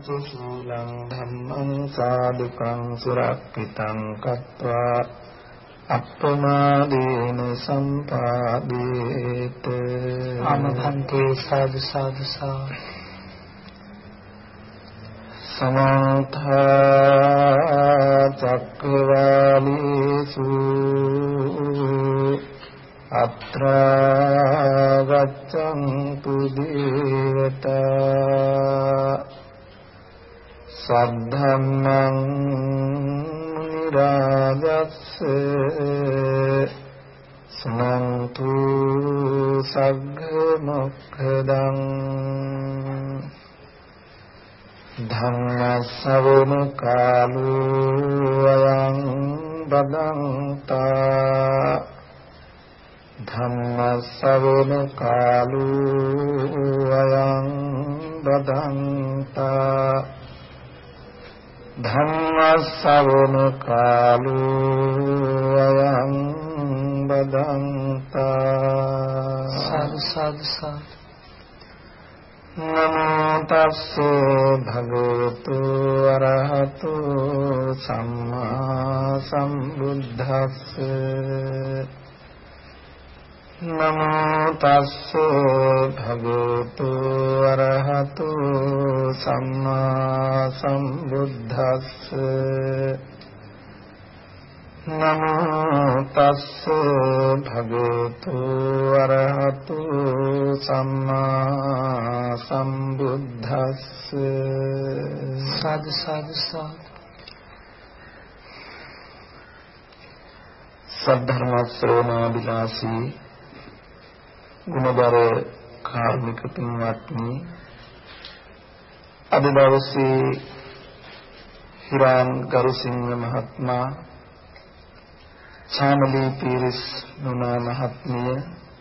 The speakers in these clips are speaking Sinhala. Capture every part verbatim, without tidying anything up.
සුසීලං ධම්මං සාදුකං සුරක්ඛිතං කତ୍වා අප්පමාදේන සම්පාදේත ආමභන්තේ සාදු සාදු සාදු සමන්ත චක්කවාලේසු අත්‍රා ගච්ඡන්තු දේවතා සද්ධම්මං නිරාජස්ස සමන්තු සග්ග මොක්ඛදං ධම්මස්සවන කාලෝ අයං බදන්තා ධම්මස්සවන කාලෝ අයං බදන්තා ධම්මස්සවන කාලෝ අයං බදන්තා සාදු සාදු සාදු නමෝ තස්සේ භගවතු අරහතු සම්මා සම්බුද්දස්සේ නමෝ තස්සේ භගවතු අරහතු සම්මා සම්බුද්දස්සේ නමෝ තස්සේ භගවතු අරහතු සම්මා සම්බුද්දස්සේ සාදු සාදු සාදු සද්ධර්ම ශ්‍රවණාබිලාසී ගුණබර කාර්මික පින්වත්නි, අද දවසේ හිරාන් ගරුසිංහ මහත්මයා, ඡානලී පීරිස් නුනා මහත්මිය,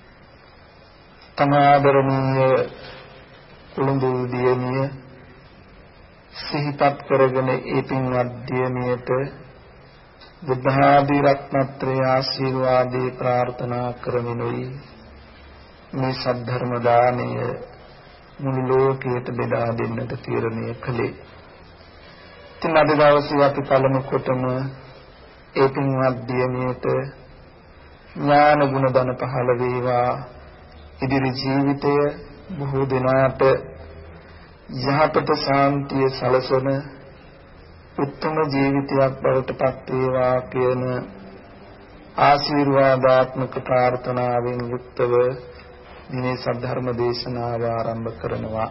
තමාදරණීය කුළුඹු දියණිය සිහිපත් කරගෙන ඒ පින්වත් දියණියට බුද්ධ ආදී රත්නත්‍රය ආශිර්වාදේ ප්‍රාර්ථනා කරමිනුයි මේ සද්ධර්ම දානය මුළු ලෝකයට බෙදා දෙන්නට තීරණය කළේ. ඉතින් අද දවසේ අපි පළමු කොටම ඒ පින්වත් දියණියට ඥාන ගුණ ධන පහළ වේවා. ඉදිරි ජීවිතය බොහෝ දෙනාට යහපත ශාන්තිය සලසන උත්තම ජීවිතයක් බවට පත් වේවා කියන ආශිර්වාදාත්මක ප්‍රාර්ථනාවෙන් යුක්තව මේ සද්ධර්ම දේශනාව ආරම්භ කරනවා.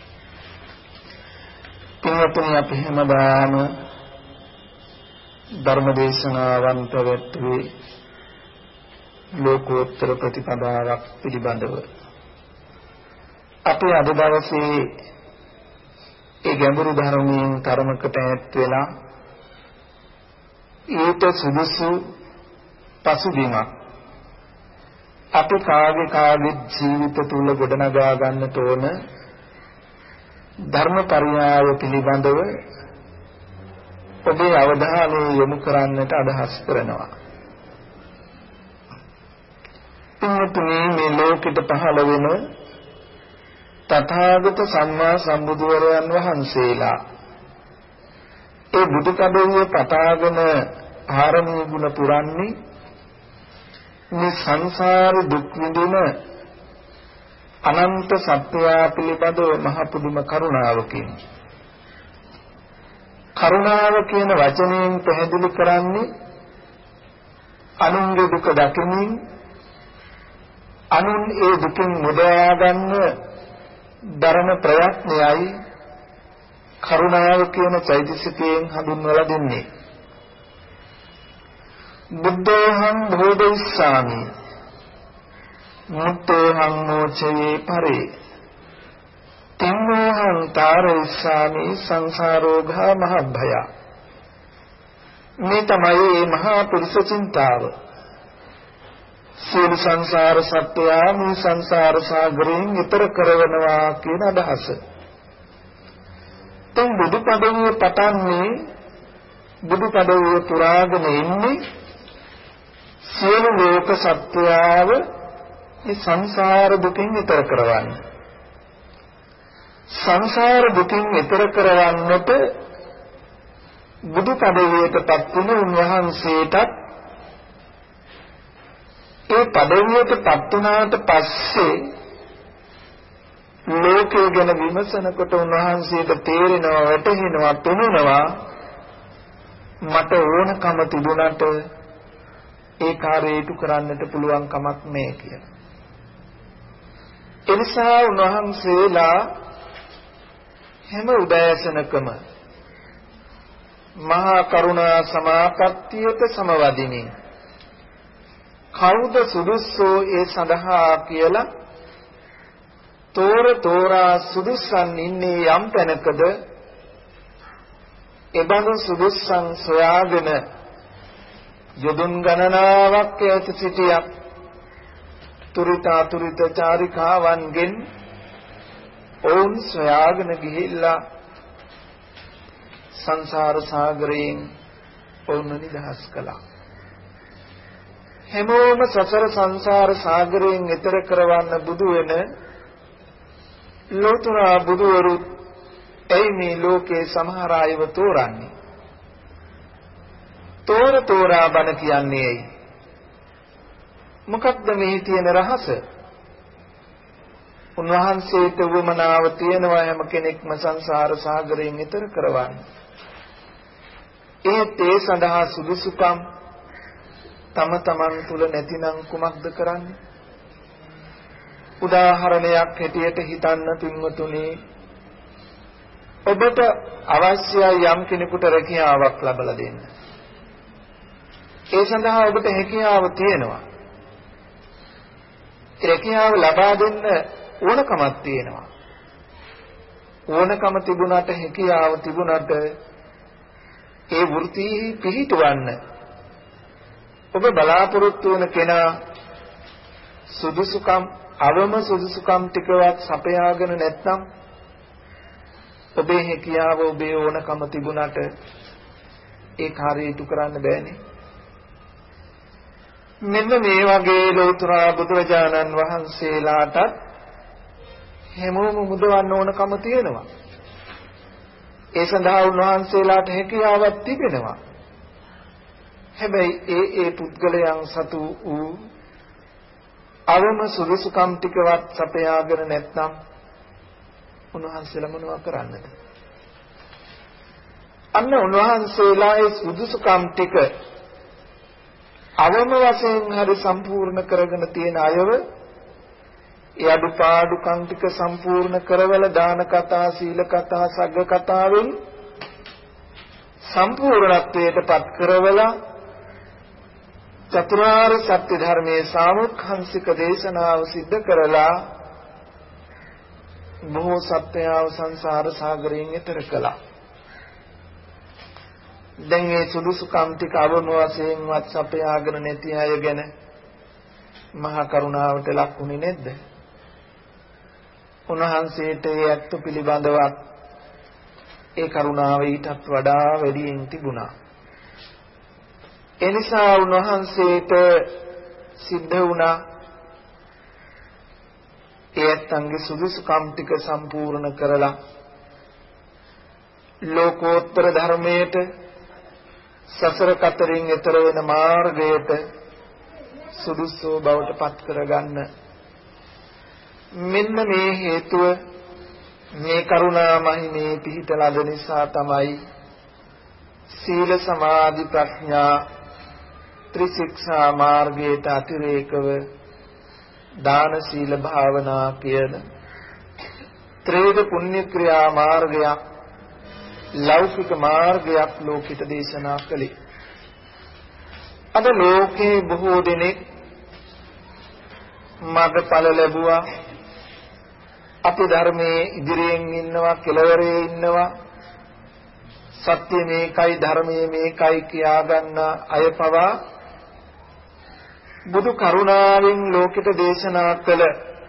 පින්වත්නි, අපි හැමදාම ධර්ම දේශනාවන් පැවැත්වුවේ ලෝකෝත්තර ප්‍රතිපදාවක් පිළිබඳව. අපි අද දවසේ ඒ ගැඹුරු ධර්මයෙන් තරමකට ඈත් වෙලා ඊට සුදුසු පසුබිමක් අපි කාගේ කාගේ ජීවිත තුල ගොඩනගා ගන්නට ඕන ධර්ම පරියාය පිළිබඳව ඔබේ අවධානය යොමු කරන්නට අදහස් කරනවා. පින්වත්නි, මේ ලෝකෙට පහළ වෙන තථාගත සම්මා සම්බුදුවරයන් වහන්සේලා ඒ බුදු කඩේ පතාගෙන ආරණ්‍ය ගුණ පුරන්නේ මේ සංසාර දුක් විඳින අනන්ත සත්‍යය පිළිබඳව මහ පුදුම කරුණාවකින්. කරුණාව කියන වචනයෙන් පැහැදිලි කරන්නේ අනුන්ගේ දුක දකිමින් අනුන් ඒ දුකින් මුදවා ගන්න ධර්ම ප්‍රයත්නයයි කරුණාව කියන චෛතසිකයෙන් හඳුන්වලා දෙන්නේ. බුද්ධෝහං බෝධිසාමි මුත්තෝහං මෝචයේ පරේ තින්නෝහං තාරයිසාමි සංසාරෝඝා මහභය. මේ තමයි මේ මහා පුරුෂ චින්තාව. සියලු සංසාර සත්‍යය මේ සංසාර සාගරයෙන් ඈතර කරවනවා කියන අදහස. තෙන් බුදු පදවිය පටන්නේ බුදු පදවිය පුරාගෙන ඉන්නේ සියලු ලෝක සත්‍යයව මේ සංසාර දුකින් ඈතර කරවන්න. සංසාර දුකින් ඈතර කරවන්නට බුදු පදවියටපත් වුණ උන්වහන්සේටත් ඒ පදවියටපත් වුණාට පස්සේ ලෝකය ගැන විමසනකොට උන්වහන්සේට තේරෙනවා වැටහෙනවා තුනනවා මට ඕනකම තිබුණාට ඒ කාර්යයට කරන්නට පුළුවන් කමක් නැහැ කියලා. එනිසා උන්වහන්සේලා හැම උදෑසනකම මහා කරුණා සමාපත්තියට සමවදිනේ කවුද සුදුස්සෝ ඒ සඳහා කියලා තෝර තෝරා සුදුස්සන් ඉන්නේ යම් තැනකද එබඳු සුදුස්සන් සොයාගෙන යොදුන් ගණනාවක් ඈත සිටියා තුරිතා තුරිත චාරිකාවන්ගෙන් ඔවුන් සොයාගෙන ගිහිල්ලා සංසාර සාගරයෙන් ඔවුන් නිදහස් කළා. හැමෝම සසර සංසාර සාගරයෙන් ඈතර කරවන්න බුදු වෙන ලෝතර බුදුවරු එයි මේ ලෝකේ සමහර අයව තෝරන්නේ. තෝර තෝරා බණ කියන්නේ ඇයි? මොකක්ද මේ තියෙන රහස? උන්වහන්සේට වමනාව තියෙනවා හැම කෙනෙක්ම සංසාර සාගරයෙන් ඈතර කරවන්න. ඒ තේ සඳහා සුදුසුකම් තම තමන් තුල නැතිනම් කුමක්ද කරන්නේ? උදාහරණයක් හැටියට හිතන්න පින්වතුනි, ඔබට අවශ්‍යයි යම් කෙනෙකුට රැකියාවක් ලබා දෙන්න. ඒ සඳහා ඔබට හැකියාව තියෙනවා. රැකියාව ලබා දෙන්න ඕනකමක් තියෙනවා. ඕනකම තිබුණාට හැකියාව තිබුණාට ඒ වෘත්තිය පිහිටවන්න ඔබ බලාපොරොත්තු වෙන කෙනා සුදුසුකම් අවම සුදුසුකම් ටිකවත් සපයාගෙන නැත්නම් ඔබේ හැකියාව ඔබේ ඕනකම තිබුණාට ඒ කාර්යය කරන්න බෑනේ. මෙන්න මේ වගේ ලෝතර බුදුරජාණන් වහන්සේලාට හැමෝම මුදවන්න ඕනකම තියෙනවා. ඒ සඳහා උන්වහන්සේලාට හැකියාවක් තිබෙනවා. හැබැයි ඒ ඒ පුද්ගලයන් සතු වූ අවම සුදුසුකම් ටිකවත් සපයාගෙන නැත්නම් උන්වහන්සේලා මොනවා කරන්නද? අන්න උන්වහන්සේලා ඒ සුදුසුකම් ටික අවම වශයෙන් හරි සම්පූර්ණ කරගෙන තියෙන අයව ඒ අඩුපාඩුකම් ටික සම්පූර්ණ කරවල දාන කතා, සීල කතා, සග්ග කතාවෙන් සම්පූර්ණත්වයට පත් කරවලා චතුරාර්ය සත්‍ය ධර්මයේ සාමුක්ඛංශික දේශනාව සිද්ධ කරලා බොහෝ සත්‍යයව සංසාර සාගරයෙන් එතර කළා. දැන් මේ සුදුසුකම් ටික අවම වශයෙන්වත් සපයාගෙන නැති අය ගැන මහා කරුණාවට ලක් වුණේ නැද්ද? උන්වහන්සේට ඒ ඇත්ත පිළිබඳවත් ඒ කරුණාව ඊටත් වඩා වැඩියෙන් තිබුණා. එනිසා උන්වහන්සේට සිද්ධ වුණා ඒ ඇත්තන්ගේ සුදුසුකම් ටික සම්පූර්ණ කරලා ලෝකෝත්තර ධර්මයට සසර කතරින් එතර වෙන මාර්ගයට සුදුසු බවට පත් කරගන්න මෙන්න මේ හේතුව මේ කරුණා මහිමේ පිහිටලා දෙන නිසා තමයි සීල සමාධි ප්‍රඥා ත්‍රිශික්ෂා මාර්ගයට අතිරේකව දාන සීල භාවනා කියන ත්‍රිවිධ පුණ්‍ය ක්‍රියා මාර්ගයක් ලෞකික මාර්ගයක් ලෝකිත දේශනා කළේ. අද ලෝකේ බොහෝ දෙනෙක් මාර්ගඵල ලැබුවා. අපි ධර්මයේ ඉදිරියෙන් ඉන්නවා, කෙළවරේ ඉන්නවා. සත්‍ය මේකයි, ධර්මයේ මේකයි කියා ගන්න අය පවා බුදු කරුණාවෙන් ලෝකිත දේශනා කළ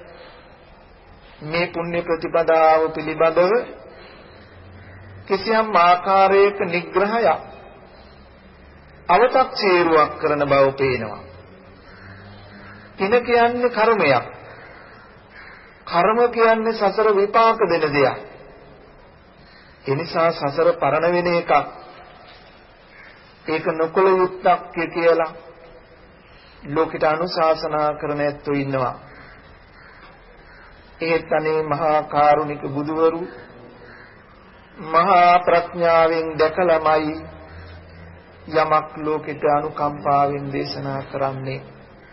මේ පුණ්‍ය ප්‍රතිපදාව පිළිබඳව කිසියම් ආකාරයක නිග්‍රහයක් අවතක්සේරුවක් කරන බව පේනවා. පින කියන්නේ කර්මයක්. කර්ම කියන්නේ සසර විපාක දෙන දෙයක්. ඒ නිසා සසර පරණ වෙන එකක්. ඒක නොකල යුත්තක් කියලා ලෝකෙට අනුශාසනා කරන ඇත්තෝ ඉන්නවා. ඒත් අනේ මහා කරුණික බුදුවරු මහා ප්‍රඥාවෙන් දැකලාමයි යමක් ලෝකෙට අනුකම්පාවෙන් දේශනා කරන්නේ.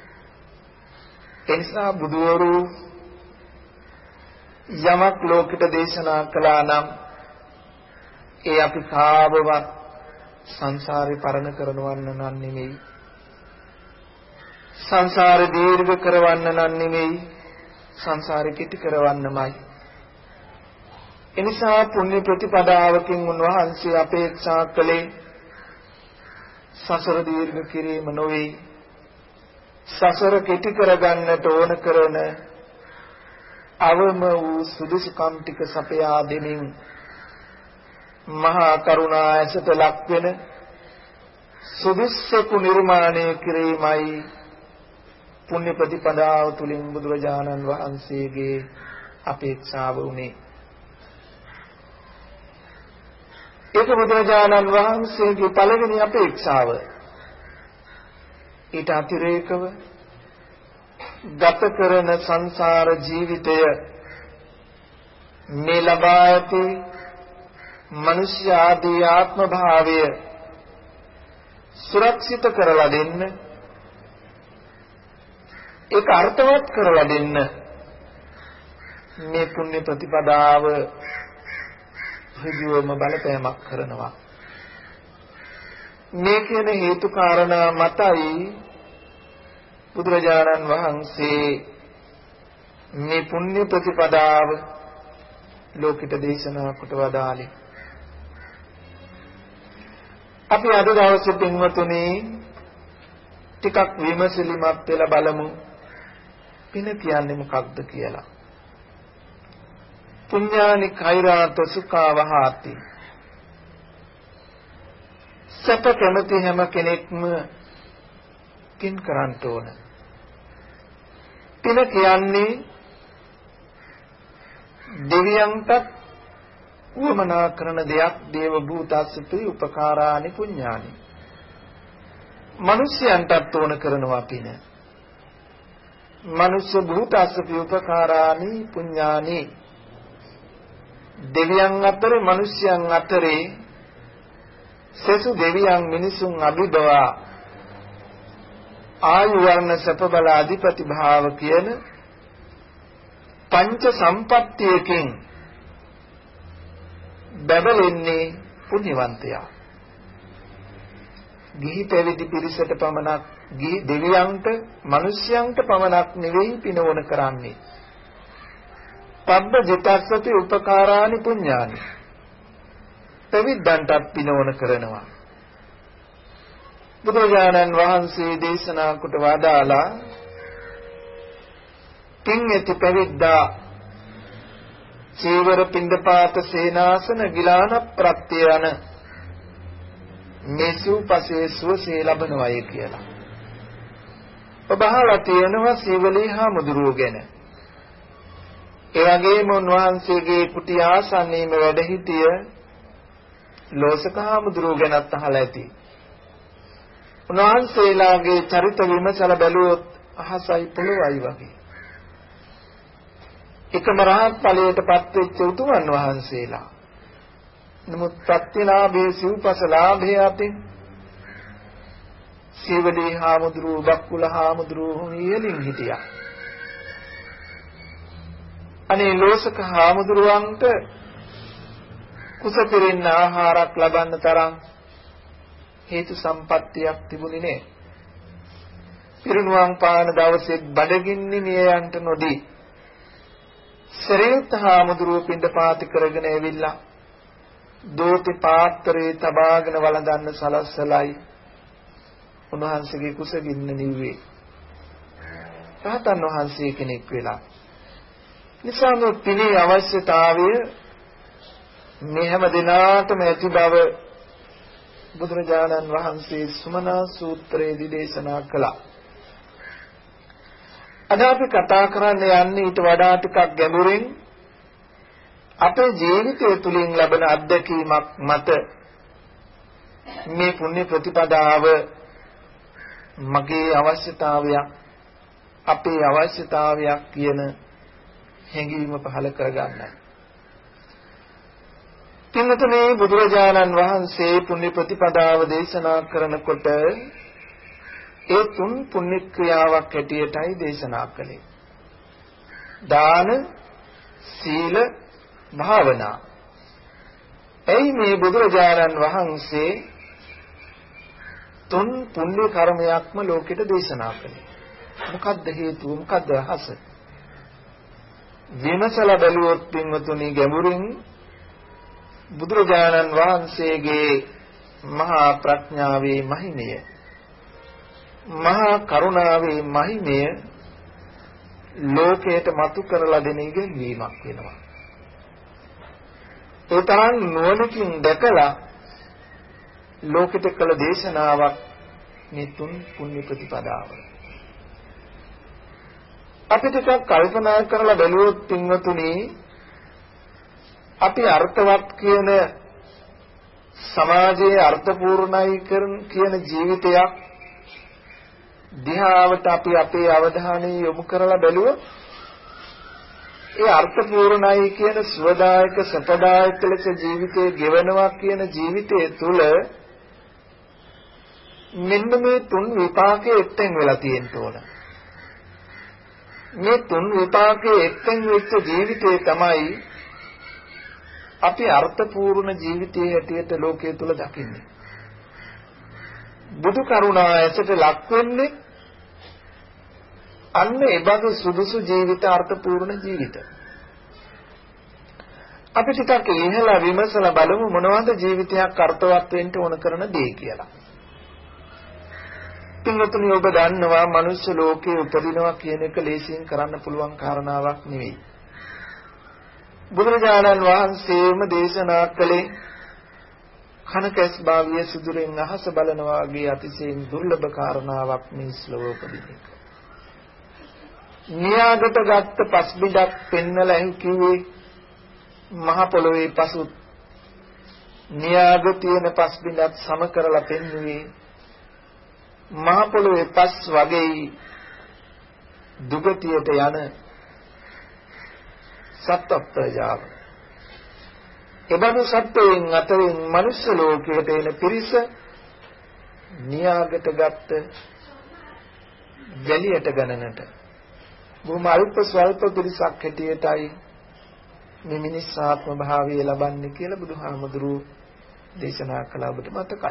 එනිසා බුදුවරු යමක් ලෝකෙට දේශනා කළා නම් ඒ අපි කාවවත් සංසාරේ පරණ කරනවන්න නම් නෙමෙයි, සංසාරේ දීර්ඝ කරවන්න නම් නෙමෙයි, සංසාරේ කෙටි කරවන්නමයි. එනිසා පුණ්‍ය ප්‍රතිපදාවකින් උන්වහන්සේ අපේක්ෂා කළේ සසර දීර්ඝ කිරීම නොවේ, සසර කෙටි කරගන්නට ඕන කරන අවම වූ සුදුසුකම් ටික සපයා දෙමින් මහා කරුණා ඇසට ලක් වෙන සුදුස්සෙකු නිර්මාණය කිරීමයි පුණ්‍ය ප්‍රතිපදාව තුලින් බුදුරජාණන් වහන්සේගේ අපේක්ෂාව උනේ. ඒක බුදුරජාණන් වහන්සේගේ පළවෙනි අපේක්ෂාව. ඊට අතිරේකව ගත කරන සංසාර ජීවිතය මේ ලබා ඇති මනුෂ්‍ය ආදී ආත්ම භාවය සුරක්ෂිත කරලා දෙන්න, ඒක අර්ථවත් කරලා දෙන්න මේ පුණ්‍ය ප්‍රතිපදාව ඍජුවම බලපෑමක් කරනවා. මේ කියන හේතු කාරණා මතයි බුදුරජාණන් වහන්සේ මේ පුණ්‍ය ප්‍රතිපදාව ලෝකිත දේශනා කොට වදාළේ. අපි අද දවසේ පින්වතුනි ටිකක් විමසිලිමත් වෙලා බලමු පින කියන්නේ මොකක්ද කියලා. පුඤ්ඤානි කෛරාත සුඛා වහාති. සැප කැමති හැම කෙනෙක්ම පින් කරන්න ඕන. පින කියන්නේ දෙවියන්ට උවමනා කරන දෙයක්. දේව භූතස්සති උපකාරානි පුඤ්ඤානි. මිනිස්යන්ටත් ඕන කරනවා පින. මනුෂ්‍ය භූතස්සති උපකාරානි පුඤ්ඤානි. දෙවියන් අතර මිනිස්යන් අතරේ සසු දෙවියන් මිනිසුන් අභිබවා ආයු වර්ණ සැප බල අධිපති භාව කියන පංච සම්පත්තියකින් බබලෙන්නේ පුණ්‍යවන්තයා. ගිහි පැවිදි පිරිසට පමණක්, ගිහි දෙවියන්ට මිනිස්යන්ට පමණක් නෙවෙයි පින ඕන කරන්නේ. පබ්බ ජිතස්සති උපකාරානි පුඤ්ඤානි. පැවිද්දන්ටත් පින ඕන කරනවා. බුදුරජාණන් වහන්සේ දේශනා කොට වදාලා පින් ඇති පැවිද්දා චීවර පින්දපාත සේනාසන ගිලාන ප්‍රත්‍ය යන මේසුපසේ සුවසේ ලබනවායි කියලා. ඔබ අහලා තියෙනවා සීවලී හාමුදුරුවෝ ගැන. ඒ වගේම උන්වහන්සේගේ කුටි ආසන්නයේම වැඩ සිටිය ලෝසක හාමුදුරුවෝ ගැනත් අහලා ඇති. උන්වහන්සේලාගේ චරිත විමසලා බැලුවොත් අහසයි පොළොවයි වගේ. එකම රහත් ඵලයට පත් වෙච්ච උතුමන් වහන්සේලා. නමුත් ප්‍රත්‍යලාභයේ සිව්පසලාභයේ අතින් සීවලී හාමුදුරුවෝ බක්කුල හාමුදුරුවෝ ඉහළින් හිටියා. අනේ ලෝසක හාමුදුරුවන්ට කුසපිරින්න ආහාරක් ලබන්න තරම් හේතු සම්පත්තියක් තිබුණේ නැහැ. පිරිනුවම් පාන දවසේ බඩගින්නේ නියයන්ට නොදී සරියුත් හාමුදුරුවෝ පින්ඩපාත කරගෙන ඇවිල්ලා දෝති පාත්‍රයේ තබාගෙන වළඳන්න සලස්සලයි උන්වහන්සේගේ කුසගින්න නිව්වේ. රහතන් වහන්සේ කෙනෙක් වෙලා. නිසාම පිනේ අවශ්‍යතාවය මේ හැම දිනාටම ඇති බව බුදුරජාණන් වහන්සේ සුමනා සූත්‍රයේදී දේශනා කළා. අද අපි කතා කරන්න යන්නේ ඊට වඩා ටිකක් ගැඹුරින් අපේ ජීවිතය තුළින් ලැබෙන අත්දැකීමක් මත මේ පුණ්‍ය ප්‍රතිපදාව මගේ අවශ්‍යතාවයක් අපේ අවශ්‍යතාවයක් කියන හැඟීම පහළ කරගන්නයි. පින්වතුනි බුදුරජාණන් වහන්සේ පුණ්‍ය ප්‍රතිපදාව දේශනා කරනකොට ඒ තුන් පුණ්‍ය ක්‍රියාවක් හැටියටයි දේශනා කළේ. දාන, සීල, භාවනා. එයි මේ බුදුරජාණන් වහන්සේ තුන් පුණ්‍ය කර්මයක්ම ලෝකෙට දේශනා කළේ. මොකද්ද හේතුව? මොකද්ද රහස? විමසලා බැලුවොත් පින්වතුනි ගැඹුරින් බුදුරජාණන් වහන්සේගේ මහා ප්‍රඥාවේ මහිමය, මහා කරුණාවේ මහිමය ලෝකයට මතු කරලා දෙන ඉගෙනීමක් වෙනවා. ඒ තරම් නුවණකින් දැකලා ලෝකෙට කළ දේශනාවක් මේ තුන් පුණ්‍ය ප්‍රතිපදාව. අපි ටිකක් කල්පනා කරලා බැලුවොත් පින්වතුනි අපි අර්ථවත් කියන සමාජයේ අර්ථපූර්ණයි කියන ජීවිතයක් දිහාවට අපි අපේ අවධානය යොමු කරලා බැලුවොත් ඒ අර්ථපූර්ණයි කියන සුවදායක සපදායක ලෙස ජීවිතේ ගෙවනවා කියන ජීවිතය තුළ මෙන්න මේ තුන් විපාකයේ එක්තෙන් වෙලා තියෙන්න ඕන. මේ තුන් විපාකයේ එක්තෙන් වෙච්ච ජීවිතය තමයි අපි අර්ථපූර්ණ ජීවිතයේ හැටියට ලෝකයේ තුල දකින්නේ. බුදු කරුණා ඇසට ලක් වෙන්නේ අන්න ඒ බඳු සුදුසු ජීවිත අර්ථපූර්ණ ජීවිත. අපි ටිකක් ඉහළා විමසලා බලමු මොනවද ජීවිතයක් අර්ථවත් වෙන්න ඕන කරන දේ කියලා. පින්වතුනි ඔබ දන්නවා මනුෂ්‍ය ලෝකේ උපදිනවා කියන එක ලේසියෙන් කරන්න පුළුවන් කාරණාවක් නෙවෙයි. බුදුරජාණන් වහන්සේම දේශනා කළේ කනකැස් භාවිය සුදුරෙන් අහස බලනවා වගේ අතිශයින් දුර්ලභ කාරණාවක් මේ ස්ලෝක උපදින එක. න්‍යාගත ගත්ත පස්බිඩක් පෙන්නලා එහි කිව්වේ මහ පොළොවේ පසු න්‍යාග තියෙන පස්බිඩක් සම කරලා පෙන්වුවේ මහ පොළොවේ පස් වගේ දුගතියට යන සත්ත්ව ප්‍රජාව. එබඳු සත්වයන් අතරින් මනුෂ්‍ය ලෝකයට එන පිරිස න්‍යාගත ගත්ත ජලියට ගණනට බොහොම අල්ප ස්වල්ප පිරිසක් හැටියටයි මේ මිනිස් ආත්ම භාවය ලබන්නේ කියලා බුදුහාමුදුරුවෝ දේශනා කළා. ඔබට මතකයි.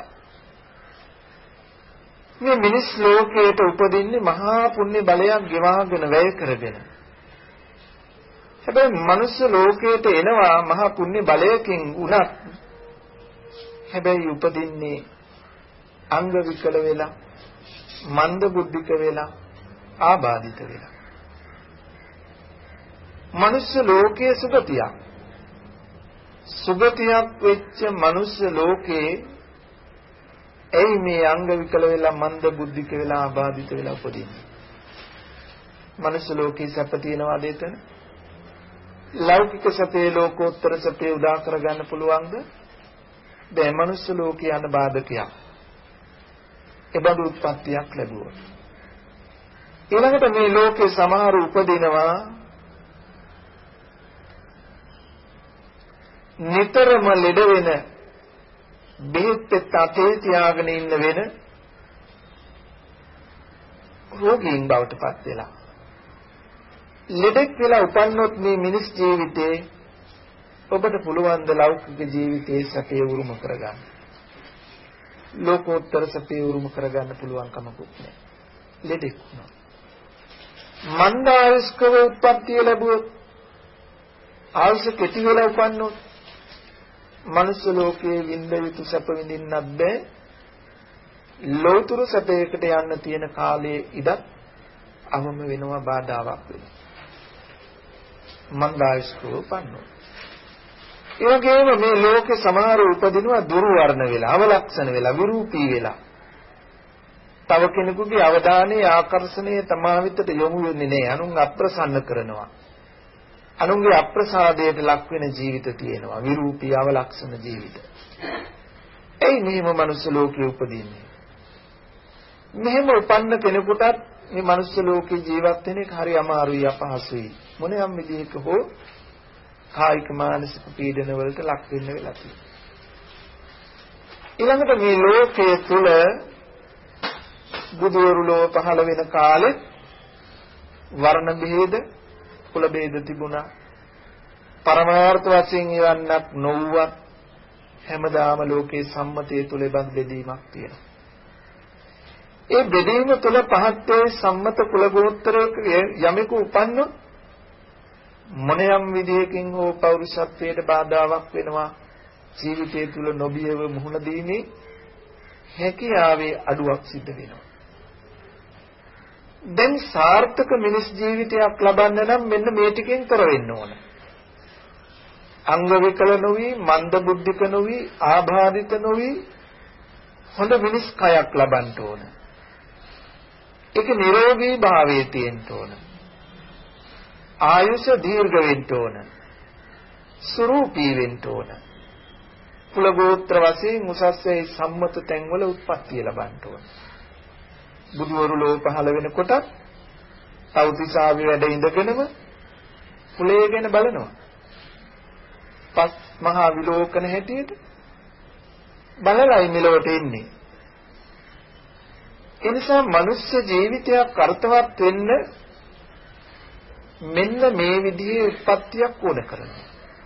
මේ මිනිස් ලෝකයට උපදින්නේ මහා පුණ්‍ය බලයක් ගෙවාගෙන වැය කරගෙන. හැබැයි මනුස්ස ලෝකයට එනවා මහා පුණ්‍ය බලයකින් උනත් හැබැයි උපදින්නේ අංග විකල වෙලා, මන්ද බුද්ධික වෙලා, ආබාධිත වෙලා. මනුස්ස ලෝකයේ සුගතියක්. සුගතියක් වෙච්ච මනුස්ස ලෝකේ එයි මේ අංග විකල වෙලා, මන්ද බුද්ධික වෙලා, ආබාධිත වෙලා උපදින්නේ. මනුස්ස ලෝකේ සැප තියනවාද එතන? ලෞකික සැපේ ලෝකෝත්තර සැපේ උදා කරගන්න පුළුවන්ද? බෑ. මනුස්ස ලෝකේ යන බාධකයක්. ඒබඳු උත්පත්තියක් ලැබුවා. ඊළඟට මේ ලෝකේ සමහර උපදිනවා නිතරම ලෙඩ වෙන, බෙහෙත් පෙත්ත අතේ තියාගෙන ඉන්න වෙන රෝගීන් බවට පත් වෙලා. ලෙඩෙක් වෙලා උපන්නොත් මේ මිනිස් ජීවිතේ ඔබට පුළුවන් ද ලෞකික ජීවිතයේ සැපේ උරුම කරගන්න? ලෝකෝත්තර සැපේ උරුම කරගන්න පුළුවන් කමකුත් නැහැ. ලෙඩෙක් වුණා. මන්දායස්කව උත්පත්තිය ලැබුවොත්, ආයුෂ කෙටි වෙලා උපන්නොත් මනුෂ්‍ය ලෝකයේ විඳ යුතු සැප විඳින්නත් බෑ. ලෝතුරු සැපයකට යන්න තියෙන කාලයේ ඉඩක් අවම වෙනවා, බාධාවක් වෙනවා. මන්දායස්කව උපන්නොත්. ඒ වගේම මේ ලෝකේ සමහර උපදිනවා දුර්වර්ණ වෙලා, අවලක්ෂණ වෙලා, විරූපී වෙලා. තව කෙනෙකුගේ අවධානය ආකර්ෂණය තමා වෙතට යොමු වෙන්නේ නැහැ. අනුන් අප්‍රසන්න කරනවා. අනුන්ගේ අප්‍රසාදයට ලක් වෙන ජීවිත තියෙනවා. විරූපී අවලක්ෂණ ජීවිත. එයි මෙහෙම මනුස්ස ලෝකේ උපදින්නේ. මෙහෙම උපන්න කෙනෙකුටත් මේ මනුස්ස ලෝකේ ජීවත් වෙන එක හරි අමාරුයි අපහසුයි. මොනියම් විදිහක හෝ කායික මානසික පීඩන වලට ලක් වෙන්න වෙලා තියෙනවා. ඊළඟට මේ ලෝකයේ තුල බුදුවරු ලෝ පහළ වෙන කාලේ වර්ණ බෙහෙද කුල බෙහෙද තිබුණා. පරමාර්ථ වශයෙන් ඉවන්නක් නොවුවත් හැමදාම ලෝකේ සම්මතයේ තුල බඳ බෙදීමක් තියෙනවා. ඒ බෙදීම තුල පහත්තේ සම්මත කුල ගෝත්‍රයක යමෙකු උපන්නොත් මොනියම් විදියකින් හෝ පෞරුෂත්වයට බාධාවක් වෙනවා. ජීවිතය තුල නොබියව මුහුණ දීමේ හැකියාවේ අඩුවක් සිද්ධ වෙනවා. දැන් සාර්ථක මිනිස් ජීවිතයක් ලබන්න නම් මෙන්න මේ ටිකෙන් තොර වෙන්න ඕන. අංග විකල නොවි, මන්ද බුද්ධික නොවි, ආබාධිත නොවි හොඳ මිනිස් කයක් ලබන්න ඕන. ඒක නිරෝගී භාවයේ තියෙන්න ඕන. ආයුෂ දීර්ඝ වෙන්න ඕන. සුරූපී වෙන්න ඕන. කුල ගෝත්‍ර වශයෙන් උසස්සේ සම්මත තැන්වල උත්පත්ති ලබන්න ඕන. බුදුවරු ලෝ පහළ වෙනකොට තවතිසාවේ වැඩ ඉඳගෙනම කුලය ගැන බලනවා. පස් මහා විලෝකන හැටියට බලලයි මෙලොවට එන්නේ. ඒ නිසා මනුෂ්‍ය ජීවිතයක් අර්ථවත් වෙන්න මෙන්න මේ විදිහේ උත්පත්තියක් ඕන කරනවා.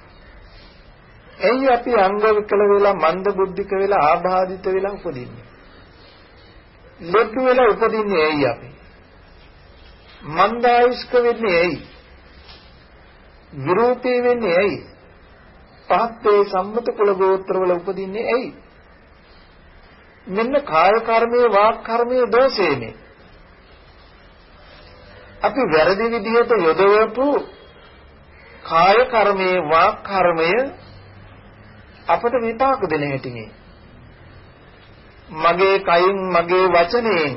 එයි අපි අංග විකල වෙලා මන්ද බුද්ධික වෙලා ආබාධිත වෙලා උපදින්නේ. ලොඩු වෙලා උපදින්නේ ඇයි අපි? මන්දායුෂ්ක වෙන්නේ ඇයි? විරූපී වෙන්නේ ඇයි? පහත්තේ සම්මත කුල ගෝත්‍ර වල උපදින්නේ ඇයි? මෙන්න කාය කර්මයේ වාක් කර්මයේ දෝෂේනේ. අපි වැරදි විදිහට යොදවපු කාය කර්මයේ වාක් කර්මය අපට විපාක දෙන හැටිනේ. මගේ කයින් මගේ වචනයෙන්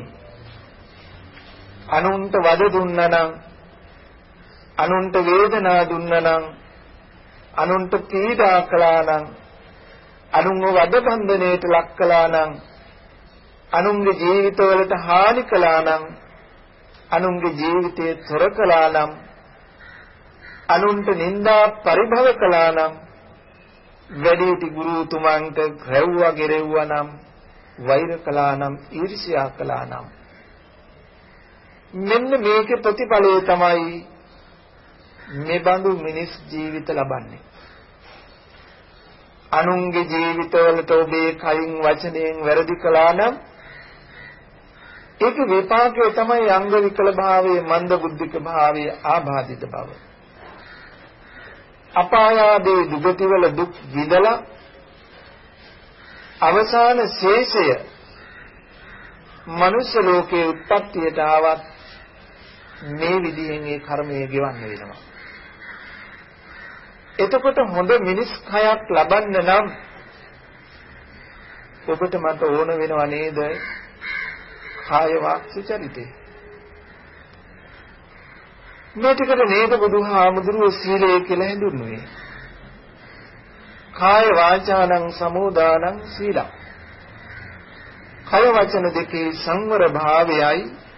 අනුන්ට වද දුන්නා නම්, අනුන්ට වේදනා දුන්නා නම්, අනුන්ට පීඩා කළා නම්, අනුන්ව වද බන්ධනයට ලක් කළා නම්, අනුන්ගේ ජීවිතවලට හානි කළා නම්, අනුන්ගේ ජීවිතය තොර කළා නම්, අනුන්ට නිന്ദා පරිභව කළා නම්, වැඩිහිටි ගුරුතුමන්ට රැව්වා ගෙරෙව්වා නම්, වෛර කළා නම්, ඊර්ෂ්‍යා කළා නම්, මෙන්න මේකේ ප්‍රතිඵලය තමයි මේ බඳු මිනිස් ජීවිත ලබන්නේ. අනුන්ගේ ජීවිතවලට ඔබේ කයින් වචනයෙන් වැරදි කළා නම් ඒක විපාකය තමයි අංග විකල භාවයේ, මන්ද බුද්ධික භාවයේ, ආබාධිත භාව. අපායාදී දුගතිවල දුක් විඳලා අවසාන ශේෂය මනුෂ්‍ය ලෝකයේ උත්පත්තියට ආවත් මේ විදිහෙන් ඒ කර්මය ගෙවන්න වෙනවා. එතකොට හොඳ මිනිස් කයක් ලබන්න නම් ඔබට මට ඕන වෙනව නේද? කාය වාක් සුචරිතේ. මේ ටිකට නේද බුදුහාමුදුරුවෝ සීලය කියලා හඳුන්වන්නේ. කාය වාචානං සමෝදානං සීලං. කය වචන දෙකේ සංවර භාවයයි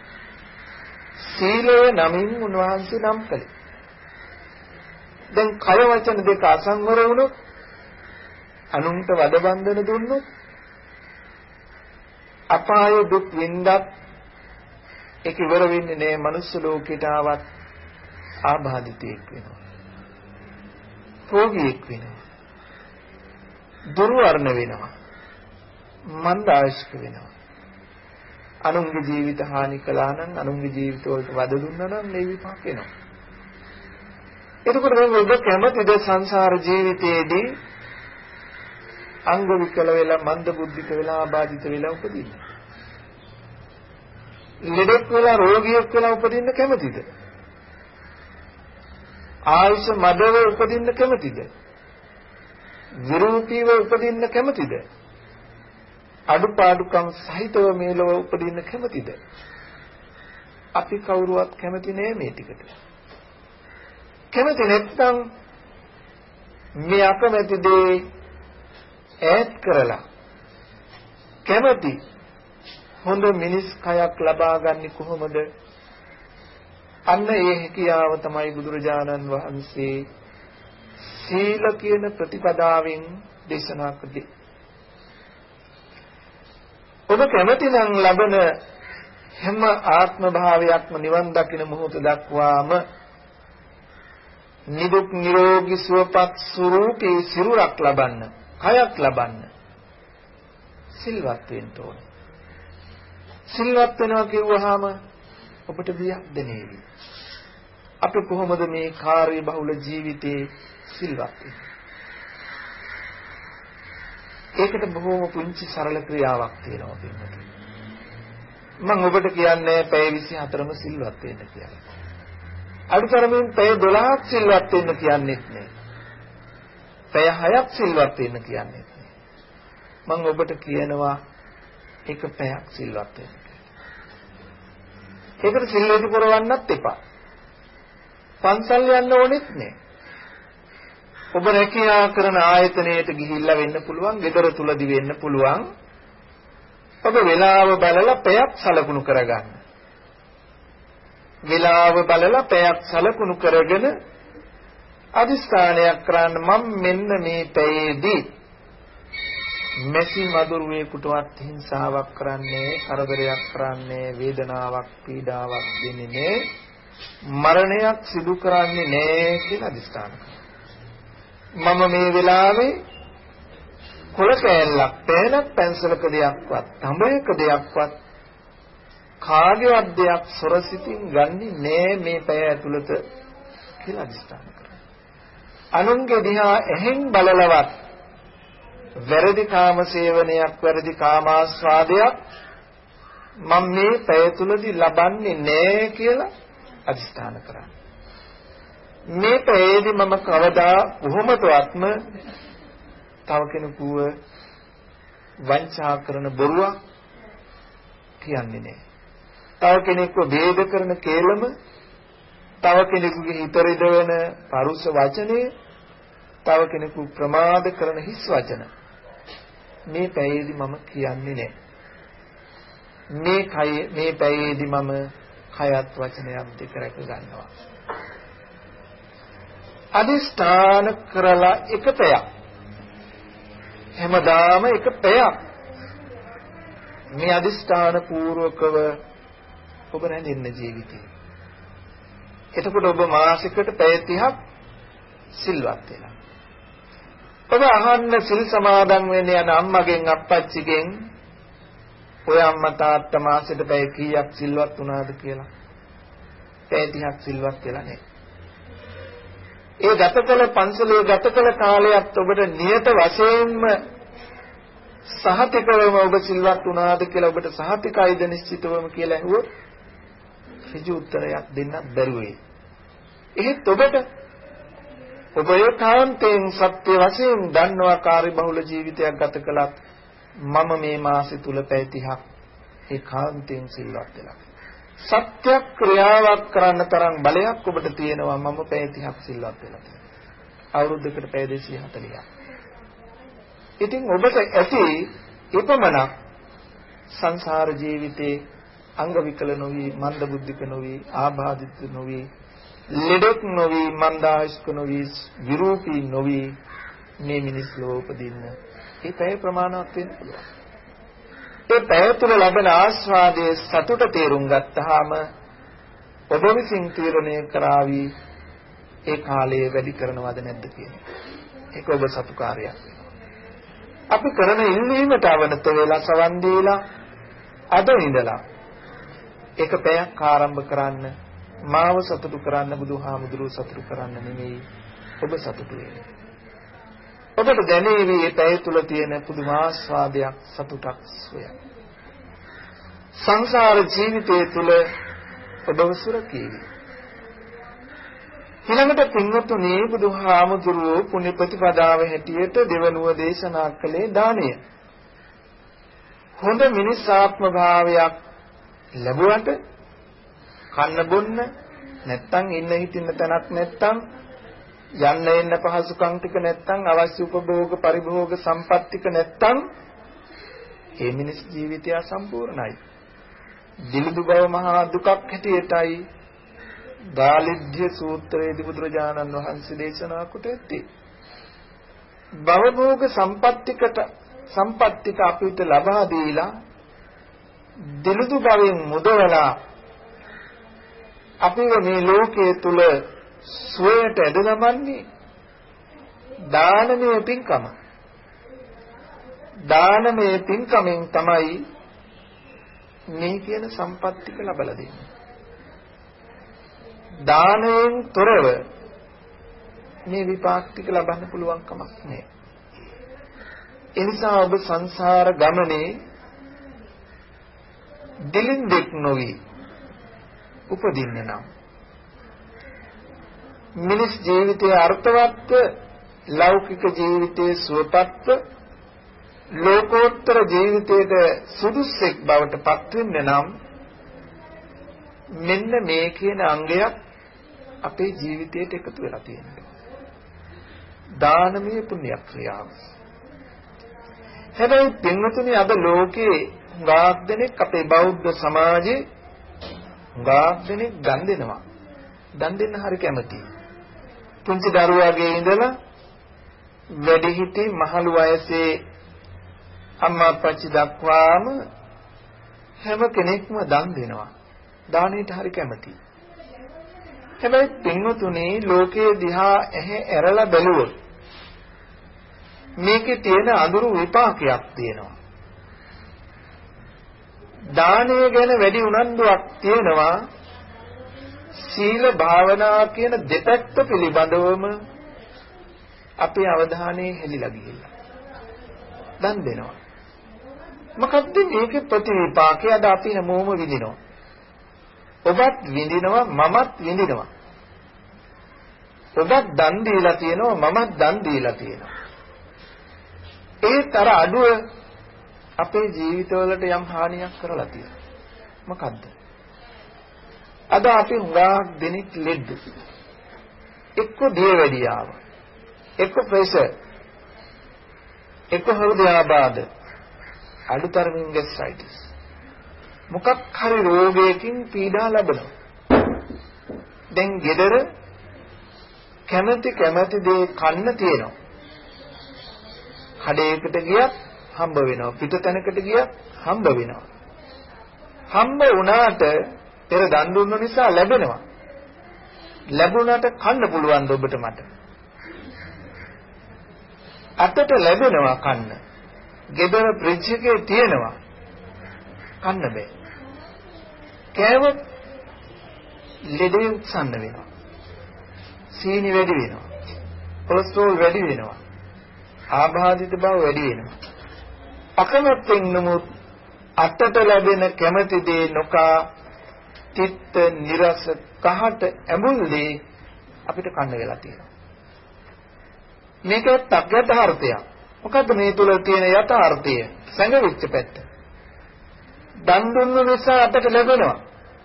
සීලය නමින් උන්වහන්සේ නම් කළේ. දැන් කය වචන දෙක අසංවර වුණොත්, අනුන්ට වද බන්ධන දුන්නොත්, අපාය දුක් විඳත් ඒක ඉවර වෙන්නේ නෑ. මනුස්ස ලෝකයට ආවත් ආබාධිතයෙක් වෙනවා, රෝගියෙක් වෙනවා, දුර්වර්ණ වෙනවා, මන්දායස්ක වෙනවා. අනුන්ගේ ජීවිත හානි කළා නම්, අනුන්ගේ ජීවිත වලට වද දුන්නා නම් මේ විපාක වෙනවා. එතකොට මේ ඔබ කැමතිද සංසාර ජීවිතයේදී අංග විකල වෙලා, මන්ද බුද්ධික වෙලා, ආබාධිත වෙලා උපදින්න? ලෙඩෙක් වෙලා, රෝගියෙක් වෙලා උපදින්න කැමතිද? ආයුෂ මදව උපදින්න කැමතිද? විරූපීව උපදින්න කැමතිද? අඩුපාඩුකම් සහිතව මේ ලෝක උපදින්න කැමතිද? අපි කවුරුවත් කැමති නෑ මේ ටිකට. කැමති නැත්නම් මේ අකමැති දේ ඈත් කරලා කැමති හොඳ මිනිස් කයක් ලබා ගන්නේ කොහොමද? අන්න ඒ හැකියාව තමයි බුදුරජාණන් වහන්සේ සීල කියන ප්‍රතිපදාවෙන් දේශනා කළේ. ඔබ කැමති නම් ලබන හැම ආත්ම භාවයක්ම නිවන් දකින මොහොත දක්වාම නිදුක් නිරෝගී සුවපත් ස්වરૂපී සිරුරක් ලබන්න, කයක් ලබන්න සිල්වත් වෙන්න ඕනේ. සිල්වත් වෙනවා කියුවාම ඔබට බියක් දැනෙවි. අපි කොහොමද මේ කාර්ය බහුල ජීවිතේ සිල්වත් වෙන්නේ? ඒකට බොහෝම පුංචි සරල ක්‍රියාවක් තියෙනවා පින්වතුනි. මම ඔබට කියන්නේ පැය විසිහතරම සිල්වත් වෙන්න කියලා. අඩුතරමින් පැය දොළහක් සිල්වත් වෙන්න කියන්නේත් නෑ. පැය හයක් සිල්වත් වෙන්න කියන්නේත් නෑ. මම ඔබට කියනවා එක පැයක් සිල්වත් වෙන්න කියලා. ඒකට සිල්වේදී පුරවන්නත් එපා. පන්සල් යන්න ඕනෙත් නෑ. ඔබ රැකියා කරන ආයතනයට ගිහිල්ලා වෙන්න පුළුවන්, ගෙදර තුලදී වෙන්න පුළුවන්. ඔබ වේලාව බලලා පැයක් සලකුණු කරගන්න. වේලාව බලලා පැයක් සලකුණු කරගෙන අදිස්ථානයක් කරන්න මම මෙන්න මේ පැයේදී මෙසි මදුරුවෙකුටවත් හිංසාවක් කරන්නේ, කරදරයක් කරන්නේ, වේදනාවක්, පීඩාවක් දෙන්නේ නෑ, මරණයක් සිදු කරන්නේ නෑ කියලා අදිස්ථාන කරනවා. මම මේ වෙලාවේ කොළ කෑල්ලක්, පෑනක්, පැන්සලක දෙයක්වත්, තඹයක දෙයක්වත් කාගේවත් දෙයක් සොරසිතින් ගන්නේ නෑ මේ පැය ඇතුළත කියලා අදිස්ථාන කරනවා. අනුන්ගේ දිහා එහෙන් බලලවත් වැරදි කාම සේවනයක්, වැරදි කාමාස්වාදයක් මම මේ පැය තුලදී ලබන්නේ නෑ කියලා අදිස්ථාන කරනවා. මේ පැයේදී මම කවදා කොහොමදවත්ම තව කෙනෙකුව වංචා කරන බොරුවක් කියන්නේ නෑ. තව කෙනෙක්ව ભેද කරන කේලම, තව කෙනෙකුගේ හිත රිදවන පරුස වචනේ, තව කෙනෙකු ප්‍රමාද කරන හිස් වචන මේ පැයේදී මම කියන්නේ නෑ. මේ කය මේ පැයේදී මම කයත් වචනයක් දෙක රැක ගන්නවා. අදිස්ථාන කරලා එක පැයක්, හැමදාම එක පැයක් මේ අදිස්ථාන පූර්වකව ඔබ රැඳෙන්න ජීවිතේ. එතකොට ඔබ මාසිකට පැය තිහක් සිල්වත් වෙනවා. ඔබ අහන්න සිල් සමාදන් වෙන්න යන අම්මගෙන්, අප්පච්චිගෙන් ඔය අම්මා තාත්තා මාසෙට පැය කීයක් සිල්වත් වුණාද කියලා. පැය තිහක් සිල්වත් වෙලා නැහැ. ඒ ගත කළ පන්සලේ ගත කළ කාලයත් ඔබට නියත වශයෙන්ම සහතිකවම ඔබ සිල්වත් වුණාද කියලා ඔබට සහතිකයිද නිශ්චිතවම කියලා ඇහුවොත් ඍජු උත්තරයක් දෙන්න බැරුව වෙයි. එහෙත් ඔබට ඔබ ඒකාන්තයෙන් සත්‍ය වශයෙන් දන්නවා කාර්යබහුල ජීවිතයක් ගත කළත් මම මේ මාසෙ තුල පැය තිහක් ඒකාන්තයෙන් සිල්වත් වෙලා. සත්‍ය ක්‍රියාවක් කරන්න තරම් බලයක් ඔබට තියෙනවා. මම පැය තිහක් සිල්වත් වෙලා තියෙනවා. අවුරුද්දකට පැය දෙසිය හතළිහක්. ඉතින් ඔබට ඇති එපමණක් සංසාර ජීවිතේ අංග විකල නොවි, මන්ද බුද්ධික නොවි, ආබාධිත නොවි, ලෙඩක් නොවි, මන්දායස්ක නොවි, විරූපී නොවි මේ මිනිස් ලෝක උපදින්න ඒ පැය ප්‍රමාණවත් වෙන්න පුළුවන්. ඒ පැය තුල ලැබෙන ආස්වාදයේ සතුට තේරුම් ගත්තාම ඔබ විසින් තීරණය කරાવી ඒ කාලය වැඩි කරනවද නැද්ද කියන එක. ඒක ඔබ සතු කාර්යයක් වෙනවා. අපි කරන ඉල්ලීමට අවනත වෙලා සවන් දීලා අද ඉඳලා එක පැයක් ආරම්භ කරන්න, මාව සතුටු කරන්න, බුදුහාමුදුරුවෝ සතුටු කරන්න නෙමෙයි ඔබ සතුටු වෙන්නේ. ඔබට දැනෙවි මේ පැය තුල තියෙන පුදුම ආස්වාදයක්, සතුටක්, සොයක්. සංසාර ජීවිතය තුල ඔබව සුරකීවි. ඊළඟට පින්වත්නි, බුදුහාමුදුරුවෝ පුණ්‍ය ප්‍රතිපදාව හැටියට දෙවනුව දේශනා කළේ දානය. හොඳ මිනිස් ආත්ම භාවයක් ලැබුවට කන්න බොන්න නැත්තම් ඉන්න හිටින්න තැනක් නැත්තම් යන්න එන්න පහසුකම් ටික නැත්තම් අවශ්‍ය උපභෝග පරිභෝග සම්පත් ටික නැත්තම් ඒ මිනිස් ජීවිතය සම්පූර්ණයි. දිලිදු බව මහා දුකක් හැටියටයි ගාලිද්ධ්‍ය සූත්‍රයේදී බුදුරජාණන් වහන්සේ දේශනා කොට ඇත්තේ. භවභෝග සම්පත්තිකට සම්පත්තික අපිට ලබා දීලා දිලිදු බවෙන් මුදවලා අපිව මේ ලෝකයේ තුල සුවයට ඇදගමන්නේ දානමය පින්කම. දානමය පින්කමෙන් තමයි මේ කියන සම්පත්තික ලබලා දෙන්නේ. දානයෙන් තොරව මේ විපාක ටික ලබන්න පුළුවන් කමක් නැහැ. ඒ නිසා ඔබ සංසාර ගමනේ දිලින්දෙක් නොවි උපදින්නේ නම් මිනිස් ජීවිතයේ අර්ථවත් ලෞකික ජීවිතයේ සුවපත්ව ලෝකෝත්තර ජීවිතයේ සුදුස්සෙක් බවට පත් වෙන්න නම් මෙන්න මේ කියන අංගයක් අපේ ජීවිතයට එකතු වෙලා තියෙනවා. දානමය පුණ්‍ය ක්‍රියාව. හැබැයි පින්වතුනි අද ලෝකේ ගාක් දෙනෙක් අපේ බෞද්ධ සමාජයේ ගාක් දෙනෙක් දන් දෙනවා. දන් දෙන්න හරි කැමතියි. පුංචි දරුවාගේ ඉඳලා වැඩිහිටි මහලු වයසේ අම්මා අප්පච්චි දක්වාම හැම කෙනෙක්ම දන් දෙනවා. දානෙට හරි කැමතියි. හැබැයි පින්වතුනි ලෝකයේ දිහා ඇහැ ඇරලා බැලුවොත් මේකේ තියෙන අඳුරු විපාකයක් තියෙනවා. දානය ගැන වැඩි උනන්දුවක් තියෙනවා. සීල භාවනා කියන දෙපැත්ත පිළිබඳවම අපේ අවධානය හෙලිලා ගිහිල්ලා දන් දෙනවා. මොකද්ද මේකේ ප්‍රතිවිපාකය? අද අපි හැමෝම විඳිනවා. ඔබත් විඳිනවා, මමත් විඳිනවා. ඔබත් දන් දීලා තියෙනවා, මමත් දන් දීලා තියෙනවා. ඒතර අඩුව අපේ ජීවිතවලට යම් හානියක් කරලා තියෙනවා. මොකද්ද? අද අපි හුඟක් දෙනෙක් ලෙඩ. එක්ක දියවැඩියාව, එක්ක ප්‍රෙෂර්, එක්ක හෘදයාබාධ, අඩුතරමින් ગેස්ට්‍රයිටිස්. මොකක් හරි රෝගයකින් පීඩා ලබනවා. දැන් ගෙදර කැමැති කැමැති දේ කන්න තියෙනවා. කඩේකට ගියත් හම්බ වෙනවා. පිටතැනකට ගියත් හම්බ වෙනවා. හම්බ වුණාට පෙර දන් දුන්න නිසා ලැබෙනවා. ලැබුණාට කන්න පුළුවන් ඔබට මට. අතට ලැබෙනවා කන්න. ගෙදර ෆ්‍රිජ් එකේ තියෙනවා. කන්න බෑ. කෑවොත් ලෙඩේ උත්සන්න වෙනවා. සීනි වැඩි වෙනවා. කොලෙස්ටරෝල් වැඩි වෙනවා. ආබාධිත බව වැඩි වෙනවා. අකමැත්තෙන් නමුත් අතට ලැබෙන කැමැති දේ නොකා තිත්ත නිරස කහට ඇඹුල් දේ අපිට කන්න වෙලා තියෙනවා. මේක යථාර්ථයක්. මොකද්ද මේ තුල තියෙන යථාර්ථය? සංගවිච්ච පැත්ත. දන් දුන්නු නිසා අපට ලැබෙනවා.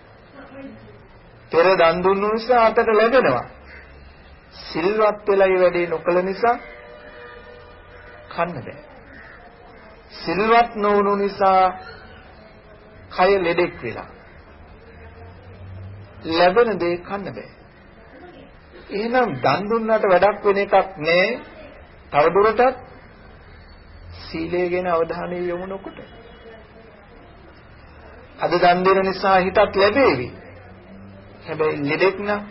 පෙර දන් දුන්නු නිසා අපට ලැබෙනවා. සිල්වත් වෙලයි වැඩේ නොකළ නිසා කන්න බෑ. සිල්වත් නොවුණු නිසා කය ලෙඩෙක් වෙලා ලැබෙන දේ කන්න බෑ. එහෙනම් දන් දුන්නාට වැඩක් වෙන එකක් නෑ. තවදුරටත් සීලය ගැන අවධානය යොමු නොකොට අද දන් දෙන නිසා හිතත් ලැබෙවි. හැබැයි ලෙඩෙක් නම්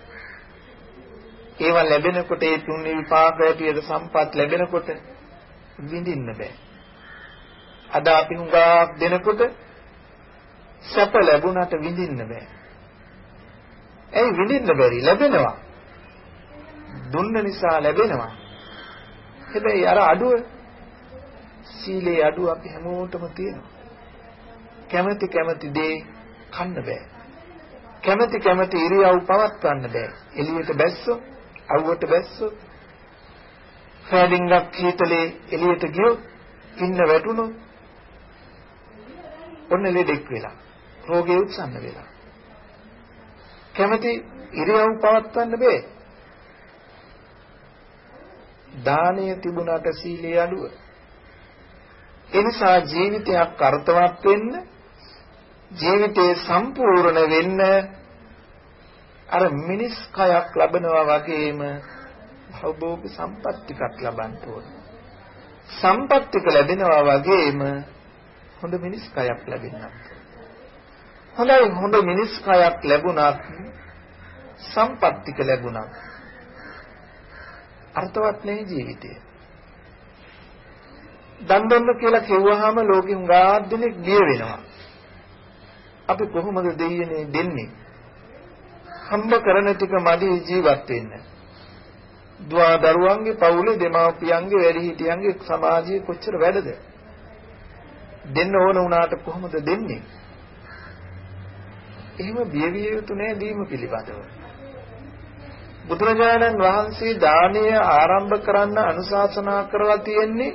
ඒවා ලැබෙනකොට ඒ පුණ්‍ය විපාක ඇටියට සම්පත් ලැබෙනකොට විඳින්න බෑ. අද අපි හුඟක් දෙනකොට සැප ලැබුණාට විඳින්න බෑ. ඇයි විඳින්න බැරි? ලැබෙනවා. දුන්න නිසා ලැබෙනවා. හැබැයි අර අඩුව සීලේ අඩුව අපි හැමෝටම තියෙනවා. කැමැති කැමැති දේ කන්න බෑ. කැමැති කැමැති ඉරියව් පවත්වන්න බෑ. එළියට බැස්සෝ, අවුවට බැස්සෝ, ෆෑඩින්ගක් කීතලේ එළියට ගියොත්, පින්න වැටුණොත් ඔන්න ලෙඩෙක් වෙලා, රෝගේ උත්සන්න වෙලා. කැමැති ඉරියව් පවත්වන්න බෑ. දානය තිබුණාට සීලය අඩුව. එනිසා ජීවිතයක් අර්ථවත් වෙන්න, ජීවිතේ සම්පූර්ණ වෙන්න අර මිනිස් කයක් ලබනවා වගේම භවභෝග සම්පත් ටිකක් ලබන්න ඕන. සම්පත් ටික ලැබෙනවා වගේම හොඳ මිනිස් කයක් ලැබෙන්නත්. හොඳයි හොඳ මිනිස් කයක් ලැබුණත් සම්පත් ටික ලැබුණත් අර්ථවත් නැහැ ජීවිතය. දන් දෙන්න කියලා කිව්වහම ලෝකෙ හුඟක් දෙනෙක් බිය වෙනවා. අපි කොහොමද දෙයියනේ දෙන්නේ? හම්බ කරන ටික මදි ජීවත් වෙන්න. දුවා දරුවන්ගේ පවුලේ දෙමාපියන්ගේ වැඩිහිටියන්ගේ සමාජයේ කොච්චර වැඩද? දෙන්න ඕන වුණාට කොහොමද දෙන්නේ? එහෙම බිය විය යුතු නෑ දීම පිළිබඳව. බුදුරජාණන් වහන්සේ දානය ආරම්භ කරන්න අනුශාසනා කරලා තියෙන්නේ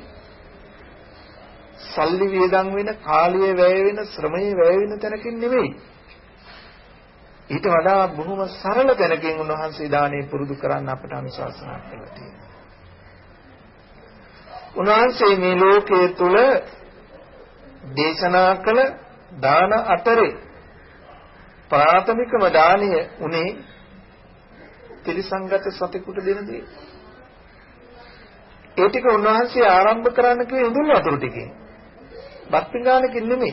සල්ලි වියදම් වෙන, කාලය වැය වෙන, ශ්‍රමය වැය වෙන තැනකින් නෙවෙයි. ඊට වඩා බොහොම සරල තැනකින් උන්වහන්සේ දානය පුරුදු කරන්න අපට අනුශාසනා කළා තියෙනවා. උන්වහන්සේ මේ ලෝකයේ තුල දේශනා කළ දාන අතරේ ප්‍රාථමිකම දානය උනේ ත්‍රිසංගත සතෙකුට දෙන දේ. ඒ ටික උන්වහන්සේ ආරම්භ කරන්න කිව්වේ ඉඳුල් වතුර ටිකෙන්. බත් පිඟානකින් නෙමෙයි.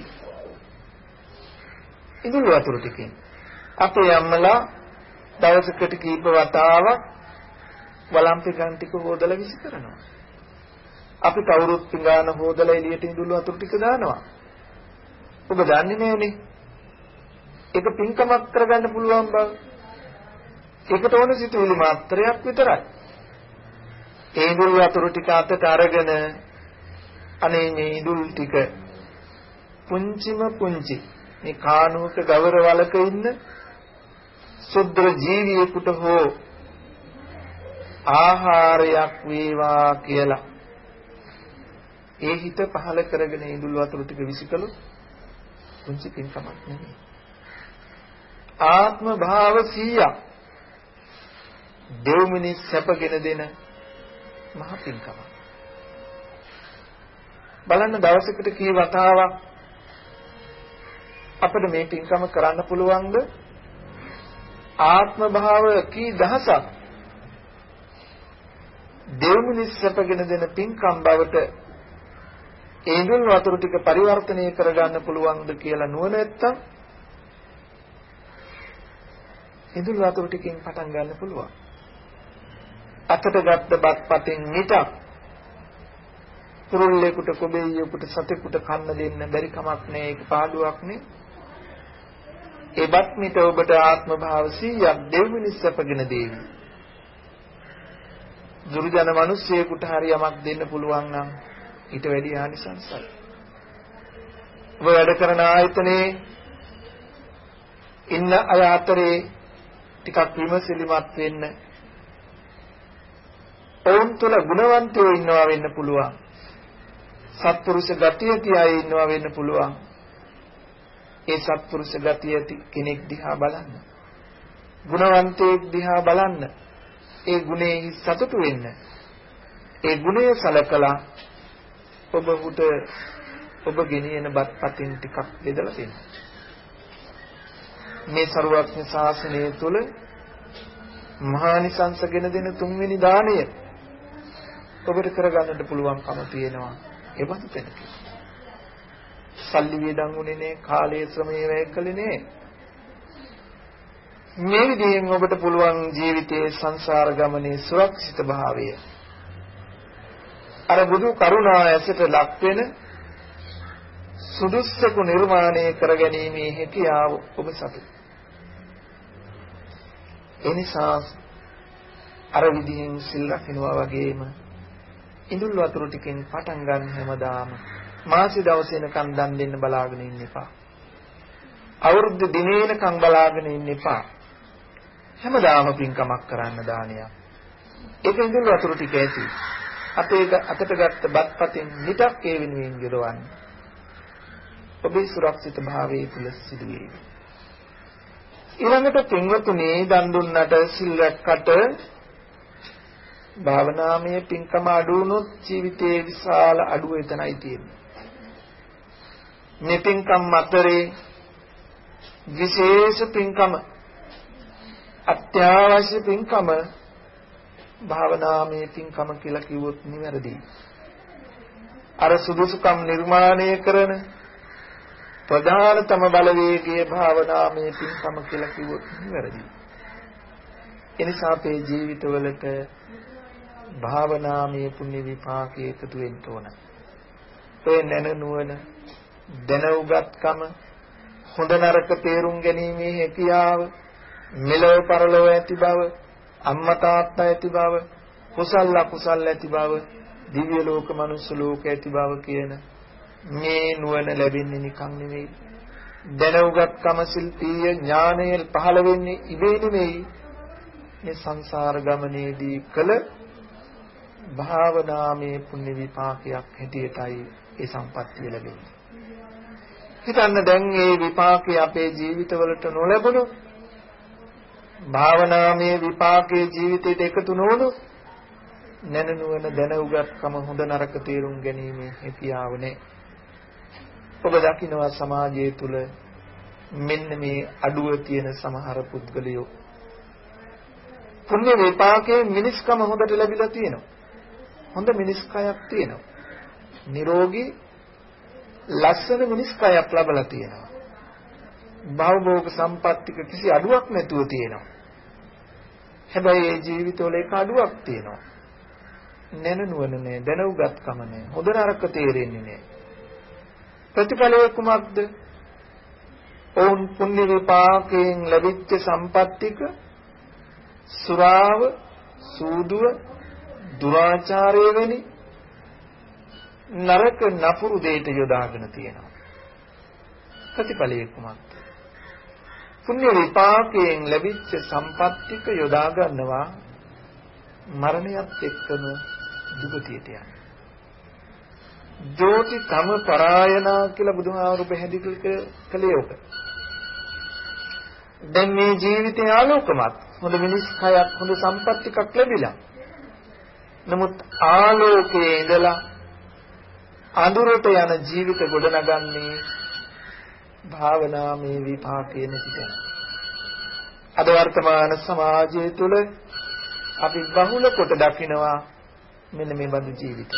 ඉඳුල් වතුර ටිකෙන්. අපේ අම්මලා දවසකට කීප වතාවක් වළම් පිඟාන ටික හොදලා විසි කරනවා. අපි කවුරුත් පිඟාන හොදලා එළියට ඉඳුල් වතුර ටික දානවා. ඔබ දන්නේ නැනේ. ඒක පින්කමක් කරගන්න පුළුවන් බව. ඒකට ඕන සිතුවිලි මාත්‍රයක් විතරයි. ඒ ඉඳුල් වතුර ටික අතට අරගෙන අනේ මේ ඉඳුල් ටික පුංචිම පුංචි මේ කානුවක ගවර වලක ඉන්න සුද්ධ ජීවියෙකුට හෝ ආහාරයක් වේවා කියලා ඒ හිත පහල කරගෙන ඉඳුල් වතුර ටික විසිකලු පුංචි පින්කමක් නෙමෙයි. ආත්ම භාව සීයක් දෙව්මිනිස් සැපගෙන දෙන මහ පින්කමක්. බලන්න දවසකට කී වතාවක් අපිට මේ පින්කම කරන්න පුළුවන්ද? ආත්ම භාව කී දහසක් දෙව්මිනිස් සැපගෙන දෙන පින්කම් බවට ඒ ඉඳුල් වතුර ටික පරිවර්තනය කරගන්න පුළුවන්ද කියලා නුවණ නැත්තම් ඉඳුල් වතුර ටිකෙන් පටන් ගන්න පුළුවන්. අතට ගත්ත බත් පතෙන් මිටක් කුරුල්ලෙකුට, කොබෙයියෙකුට, සතෙකුට කන්න දෙන්න බැරි කමක් නෑ. ඒක පාඩුවක් නේ. ඒ බත් මිට ඔබට ආත්ම භාව සීයක් දෙව්මිනිස් සැපගෙන දේවි. දුර්ජන මිනිස්සෙකුට හරි යමක් දෙන්න පුළුවන් නම් ඊට වැඩි ආනිසංසයි. ඔබ වැඩ කරන ආයතනයේ ඉන්න අය අතරේ ටිකක් විමසිලිමත් වෙන්න. ඔවුන් තුළ ගුණවන්තයෝ ඉන්නවා වෙන්න පුළුවන්. සත්පුරුෂ ගතිය තියායි ඉන්නවා වෙන්න පුළුවන්. ඒ සත්පුරුෂ ගතිය කෙනෙක් දිහා බලන්න. ගුණවන්තයෙක් දිහා බලන්න. ඒ ගුණේ සතුටු වෙන්න. ඒ ගුණය සලකලා ඔබට ඔබ ගෙනියන බත් පතින් ටිකක් බෙදලා දෙන්න. මේ සරුවක්ඥ ශාසනය තුළ මහානිසංසගෙන දෙන තුන්වෙනි දාණය ඔබට කරගන්නට පුළුවන්කම තියෙනවා. ඒ වගේ තැනක. සල්ලි වේදන් උනේ නේ, කාලයේ ශ්‍රමයේ වැය කළේ නේ. මේ විදිහෙන් ඔබට පුළුවන් ජීවිතයේ සංසාර ගමනේ සුරක්ෂිත භාවය අර බුදු කරුණා ඇසට ලක් වෙන සුදුස්සක නිර්මාණය කරගැනීමේ හැකියාව ඔබ සතු. එනිසා අර විදිහෙන් සිල් රකින්නවා වගේම ඉඳුල් වතුර ටිකෙන් පටන් ගන්න හැමදාම මාසෙ දවසෙනකන් දන් දෙන්න බලාගෙන ඉන්න එපා. අවුරුදු දිනේනකන් බලාගෙන ඉන්න එපා. හැමදාම පින්කමක් කරන්න දානයක්. ඒක ඉඳුල් වතුර ටික ඇති. අපේ අතට ගත්ත බත්පතින් නිතක් ඒ වෙනුවෙන් යොදවන්න. ඔබේ සුරක්ෂිත භාවයේ තුල සිදු වේ. ඊළඟට පින්වතුනි දන් දුන්නට සිල් රැක්කට භාවනාමය පින්කම අඩු වුණොත් ජීවිතයේ විශාල අඩුව එතනයි තියෙන්නේ. මේ පින්කම් අතරේ විශේෂ පින්කම අත්‍යවශ්‍ය පින්කම භාවනාමය පින්කම කියලා කිව්වොත් නිවැරදියි. අර සුදුසුකම් නිර්මාණය කරන ප්‍රධානතම බලවේගයේ භාවනාමය පින්කම කියලා කිව්වොත් නිවැරදියි. එනිසා අපේ ජීවිතවලට භාවනාමය පුණ්‍ය විපාකයේ එකතු වෙන්න ඕන. ඒ නැන නුවණ දැනුගත්කම හොඳ නරක තේරුම් ගැනීමේ හැකියාව මෙලොව පරලොව ඇති බව අම්මා තාත්තා ඇති බව කුසල අකුසල ඇති බව දිව්‍ය ලෝක මනුස්ස ලෝක ඇති බව කියන මේ නුවණ ලැබෙන්නේ නිකන් නෙවෙයි. දැනුගත්කම ශිල්පීය ඥානය පහළ වෙන්නේ ඉබේ නෙවෙයි. මේ සංසාර ගමනේදී කළ භාවනාමය පුණ්‍ය විපාකයක් හැටියටයි ඒ සම්පත්තිය ලැබෙන්නේ. හිතන්න දැන් මේ විපාකේ අපේ ජීවිතවලට නොලැබුණොත් භාවනාමය විපාකේ ජීවිතයට එකතු නොවුණොත් නැනනුවන දැන උගත්කම හොඳ නරක තේරුම් ගැනීම හැකියාව නැහැ. ඔබ දකිනවා සමාජය තුල මෙන්න මේ අඩුව තියෙන සමහර පුද්ගලයෝ පුණ්‍ය විපාකයේ මිනිස්කම හොඳට ලැබිලා තියෙනවා. හොඳ මිනිස්කයක් තියෙනවා. නිරෝගී ලස්සන මිනිස්කයක් ලැබලා තියෙනවා. භවභෝග සම්පත්තික කිසි අඩුවක් නැතුව තියෙනවා. හැබැයි ඒ ජීවිතවල එක අඩුවක් තියෙනවා. නැනනුවන නෑ, දැනුගත්කම නෑ, හොඳ නරක තේරෙන්නේ නෑ. ප්‍රතිඵලය කුමක්ද? ඔවුන් පුණ්‍ය විපාකයෙන් ලැබිච්ච සම්පත්තික සුරාව, සූදුව, දුරාචාරය වැනි නරක නපුරු දෙයට යොදාගෙන තියෙනවා. ප්‍රතිඵලය කුමක්ද? පුණ්‍ය විපාකයෙන් ලැබිච්ච සම්පත්තික යොදා ගන්නවා මරණයත් එක්කම දුගතියට යන. ජෝති තම පරායනා කියලා බුදුහාමුදුරු පැහැදිලි කළේ ඔක. දැන් මේ ජීවිතේ ආලෝකමත් හොඳ මිනිස් කයක් හොඳ සම්පත්තිකක් ලැබිලා. නමුත් ආලෝකයේ ඉඳලා අඳුරට යන ජීවිත ගොඩනගන්නේ භාවනාමය විපාකයේ නැතිද? අද වර්තමාන සමාජය තුළ අපි බහුල කොට දකිනවා මෙන්න මේ බඳු ජීවිත.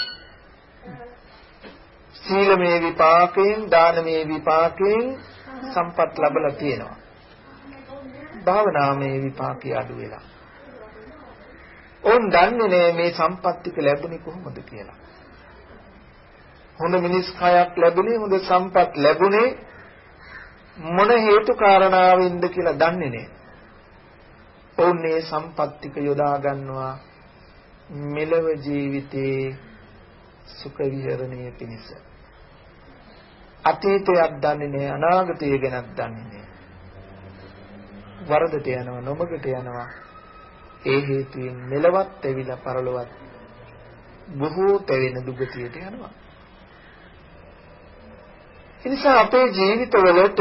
සීලමය විපාකයෙන්, දානමය විපාකයෙන් සම්පත් ලැබලා තියෙනවා. භාවනාමය විපාකයේ අඩු වෙලා. ඕන් දන්නේ නෑ මේ සම්පත්තික ලැබුණේ කොහොමද කියලා. හොඳ මිනිස් කයක් ලැබුණේ, හොඳ සම්පත් ලැබුණේ මොන හේතු කාරණාවෙන්ද කියලා දන්නේ නෑ. ඕන්නේ සම්පත්තික යොදා ගන්නවා මෙලව ජීවිතේ සුඛ විහරණය පිණිස. අතීතයක් දන්නේ නෑ, අනාගතය ගැනත් දන්නේ නෑ. වරදට යනවා, නොමගට යනවා. ඒ හේතුවෙන් මෙලවත් ඇවිලා පරලොවත් බොහෝ තැවෙන දුගතියට යනවා. එනිසා අපේ ජීවිතවලට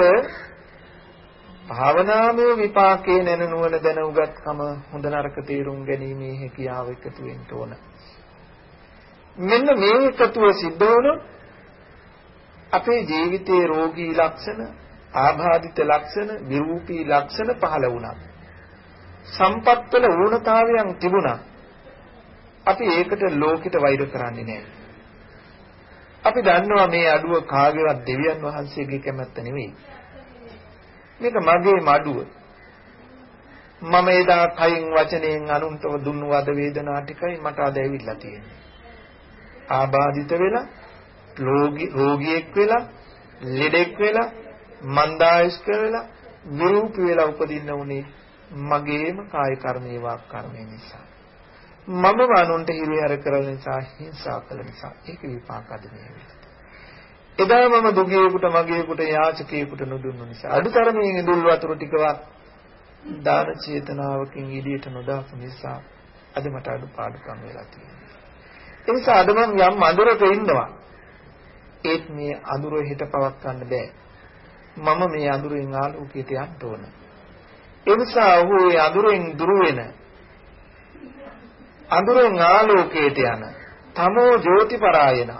භාවනාමය විපාකේ නැන නුවණ දැන උගත්කම හොඳ නරක තේරුම් ගැනීමේ හැකියාව එකතු වෙන්න ඕන. මෙන්න මේ එකතුව සිද්ධ වුණොත් අපේ ජීවිතයේ රෝගී ලක්ෂණ, ආබාධිත ලක්ෂණ, විරූපී ලක්ෂණ පහළ වුණා. සම්පත්වල ඌනතාවයන් තිබුණා. අපි ඒකට ලෝකෙට වෛර කරන්නේ නැහැ. අපි දන්නවා මේ අඩුව කාගේවත් දෙවියන් වහන්සේගේ කැමැත්ත නෙවෙයි. මේක මගේ මඩුව. මම එදා කයින් වචනයෙන් අනුන්ටව දුන්නු වද වේදනා ටිකයි මට අද ඇවිල්ලා තියෙන්නේ. ආබාධිත වෙලා, රෝගියෙක් වෙලා, ලෙඩෙක් වෙලා, මන්දායස්ක වෙලා, විරූපී වෙලා උපදින්න උනේ මගේම කාය කර්මයේ වාක් කර්මයේ නිසා. මම වනුන්ට හිරිහැර කරන නිසා, හිංසා කළ නිසා ඒක විපාක අදිනේ. එදා මම දුගියෙකුට, මගේකට, යාචකයෙකුට නොදුන්නු නිසා, අදුතරමින් ඉඳුල් වතුර ටිකවත් දාන චේතනාවකින් එළියට නොදාපු නිසා අද මට අඩුපාඩුකම් වෙලා තියෙනවා. ඒ නිසා අද මම යම් අඳුරක ඉන්නවා. ඒත් මේ අඳුර හිත පවත් ගන්න බෑ. මම මේ අඳුරෙන් ආලෝකයට යන්න ඕන. ඒ නිසා ඔහු ඒ අඳුරෙන් දුර වෙන අඳුරෙන් ආලෝකයට යන තමෝ ජෝති පරායන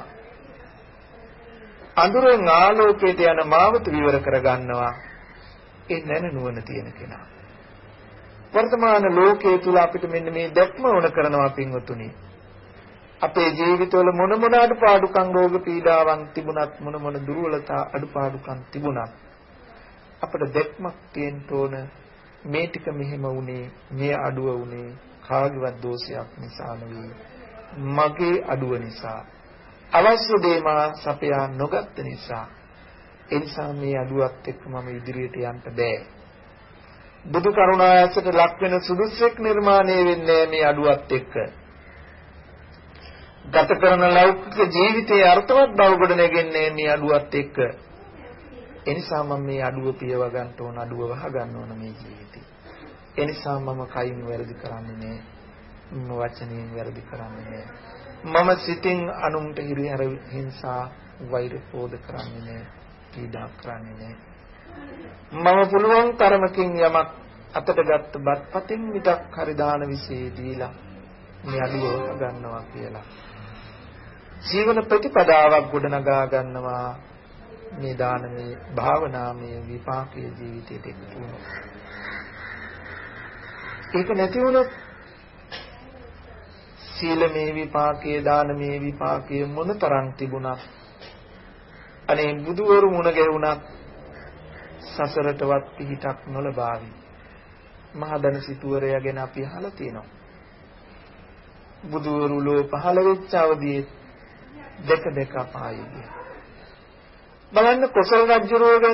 අඳුරෙන් ආලෝකයට යන මාවත විවර කර ගන්නවා ඒ නැන නුවණ තියෙන කෙනා. වර්තමාන ලෝකයේ තුල අපිට මෙන්න මේ දැක්ම වුණ කරනවා පින්වතුනි. අපේ ජීවිතවල මොන මොන අඩුපාඩුකම් රෝග පීඩාවන් තිබුණත් මොන මොන දුර්වලතා අඩුපාඩුකම් තිබුණත් අපිට දැක්මක් තියෙන්න ඕන මේ ටික මෙහෙම වුණේ මේ අඩුව වුණේ කාගේවත් දෝෂයක් නිසා නෙවෙයි මගේ අඩුව නිසා අවශ්‍ය දේ මා සපයා නොගත් නිසා ඒ නිසා මේ අඩුවත් එක්ක මම ඉදිරියට යන්න බෑ. බුදු කරුණායසට ලක් වෙන සුදුස්සෙක් නිර්මාණය වෙන්නේ මේ අඩුවත් එක්ක. ගත කරන ලෞකික ජීවිතයේ අර්ථවත් බව ගොඩ නැගෙන්නේ මේ අඩුවත් එක්ක. ඒ නිසා මම මේ අඩුව පියව ගන්න ඕන අඩුව වහ ගන්න ඕන මේ ජීවිතේ. ඒ නිසා මම කයින් වැරදි කරන්නේ නෑ. මම වචනයෙන් වැරදි කරන්නේ නෑ. මම සිතින් අනුන්ට හිරිහැර හිංසා වෛර පෝද කරන්නේ නෑ. පීඩා කරන්නේ නෑ. මම පුළුවන් තරමකින් යමක් අතට ගත්ත බත්පතින් විතක් හරි දාන විශේෂ දීලා මේ අඩුව වහ ගන්නවා කියලා. ජීවන ප්‍රතිපදාවක් ගොඩනගා ගන්නවා මේ දානමේ භාවනාමය විපාකයේ ජීවිතයට එකතු වෙනවා. ඒක නැති වුණොත් සීලමේ විපාකයේ දානමේ විපාකයේ මොනතරම් තිබුණත් අනේ බුදුවරු මුණ ගැහුණත් සසරටවත් පිහිටක් නොලබාවි. මහදන සිටුවරයා ගැන අපි අහලා තියෙනවා. බුදුවරු ලෝ පහළ වෙච්ච අවදියේ දෙක දෙක පායි ගියා. බලන්න කොසල් රජුරෝ ගැන.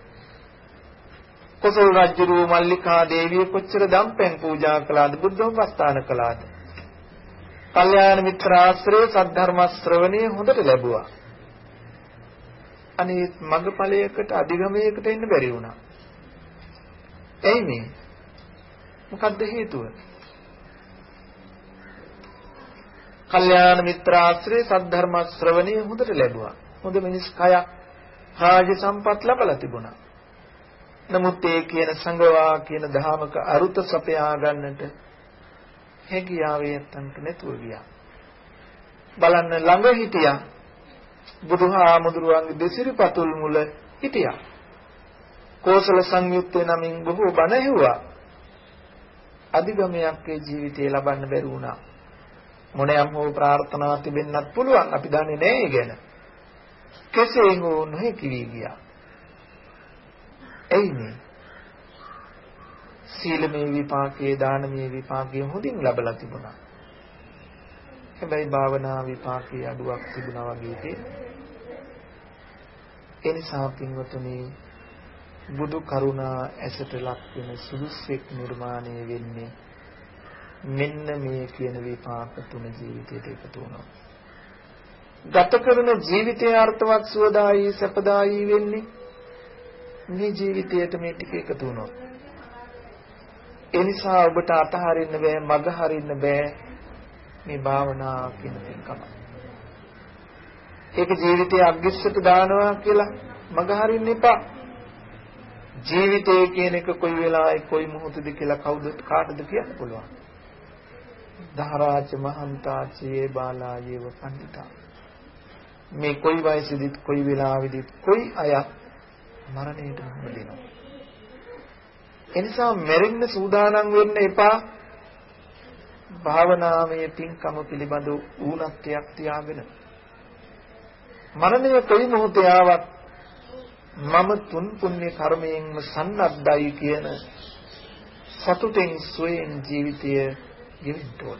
කොසල් රජුරෝ මල්ලිකා දේවිය කොච්චර දම්පැන් පූජා කළාද බුද්ධෝපස්ථාන කළාද. කල්යාණ මිත්‍ර ආශ්‍රය සද්ධර්ම ශ්‍රවණය හොඳට ලැබුවා. අනේ මග්ගඵලයකට අධිගමයකට එන්න බැරි වුණා. එයි මේ මොකද්ද හේතුව? කල්යාණ මිත්‍ර ආශ්‍රය සද්ධර්ම ශ්‍රවණය හොඳට ලැබුවා. හොඳ මිනිස් කයක් රාජ සම්පත් ලැබලා තිබුණා. නමුත් ඒ කියන සංගවා කියන ධාමක අරුත සපයා ගන්නට හැකියාවේ යත්තන්ට නැතුව ගියා. බලන්න ළඟ හිටියා බුදුහාමුදුරුවන්ගේ දෙසිරිපතුල් මුල හිටියා. කෝසල සංයුත්තේ නමින් බොහෝ බණ ඇහුවා. අධිගමයක් ඒ ජීවිතේ ලබන්න බැරි වුණා. මොනියම් හෝ ප්‍රාර්ථනාවක් තිබෙන්නත් පුළුවන්. අපි දන්නේ නැහැ ඒ ගැන. කෙසේ හෝ නොහැකි වී ගියා. එයිනේ සීලමේ විපාකයේ දානමේ විපාකයේ හොඳින් ලැබලා තිබුණා. හැබැයි භාවනා විපාකයේ අඩුවක් තිබුණා වගේ තියෙනවා. ඒ නිසා පින්වතුනි බුදු කරුණා ඇසට ලක් වෙන සුදුස්සෙක් නිර්මාණය වෙන්නේ මෙන්න මේ කියන විපාක තුන ජීවිතයට එකතු වෙනවා. ගත කරන ජීවිතයේ අර්ථවත් සුවදායි සැපදායි වෙන්නේ මේ ජීවිතයට මේ ටික එකතු වුණොත්. ඒ නිසා ඔබට අතහරින්න බෑ මග හරින්න බෑ මේ භාවනා කියන එකම. ඒක ජීවිතයේ අග්ගිස්සට දානවා කියලා මග හරින්න එපා. ජීවිතය කියන එක කොයි වෙලාවයි කොයි මොහොතද කියලා කවුද කාටද කියන්න පුළුවන්. දහරාච මහන්තාචේ බාලායේව පණ්ඩිතා. මේ කොයි වයසෙදිත් කොයි වෙලාවෙදිත් කොයි අය මරණයට මුහුණ දෙනවා. එනිසා මෙරින්න සූදානම් වෙන්න එපා. භාවනාමය පින්කම පිළිබඳ ඌනත්වයක් තියාගෙන මරණය කොයි මොහොතේ ආවත් මම තුන් පුණ්‍ය කර්මයෙන්ම සන්නද්ධයි කියන සතුටෙන් සුවයෙන් ජීවිතය ගෙවෙන්න ඕන.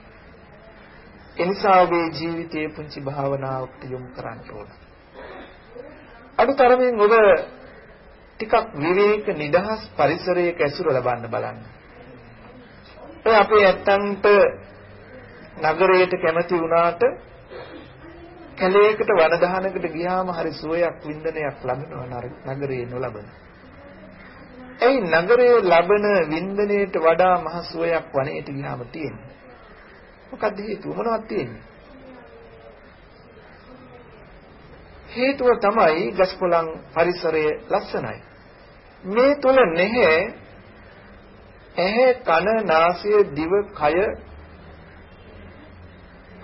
එනිසා ඔබේ ජීවිතයේ පුංචි භාවනාවකට යොමු කරන්න ඕන. අනුතරමින් ඔබ ටිකක් විවේක නිදහස් පරිසරයක ඇසුර ලබන්න බලන්න. ඔය අපේ ඇත්තන්ට නගරයට කැමති වුණාට කැලේකට වනදහනකට ගියාම හරි සුවයක් වින්දනයක් ලැබෙනවා නගරේ නොලබන. ඒ නගරයේ ලබන වින්දනයට වඩා මහ සුවයක් වනයේට ගියාම තියෙනවා. මොකක්ද හේතුව? මොනවද තියෙන්නේ? හේතුව තමයි ගස්කොළන් පරිසරය ලස්සනයි. මේ තුල නැහැ ඇහැ කන නාසය දිව කය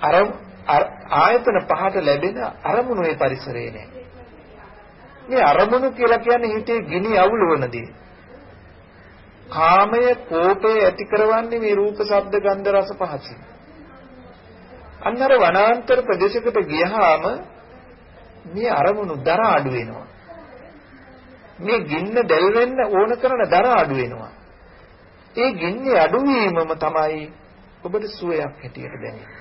අර ආයතන පහට ලැබෙන අරමුණු ඒ පරිසරේ නෑ. මේ අරමුණු කියලා කියන්නේ හිතේ ගිනි අවුලවන දේ. කාමය, කෝපය ඇති කරවන්නේ මේ රූප, ශබ්ද, ගන්ධ, රස පහසින්. අන්නර වනාන්තර ප්‍රදේශයකට ගියහම මේ අරමුණු දර අඩු වෙනවා. මේ ගින්න දැල් වෙන්න ඕන කරන දර අඩු වෙනවා. ඒ ගින්නේ අඩු වීමම තමයි ඔබට සුවයක් හැටියට දැනෙන්නේ.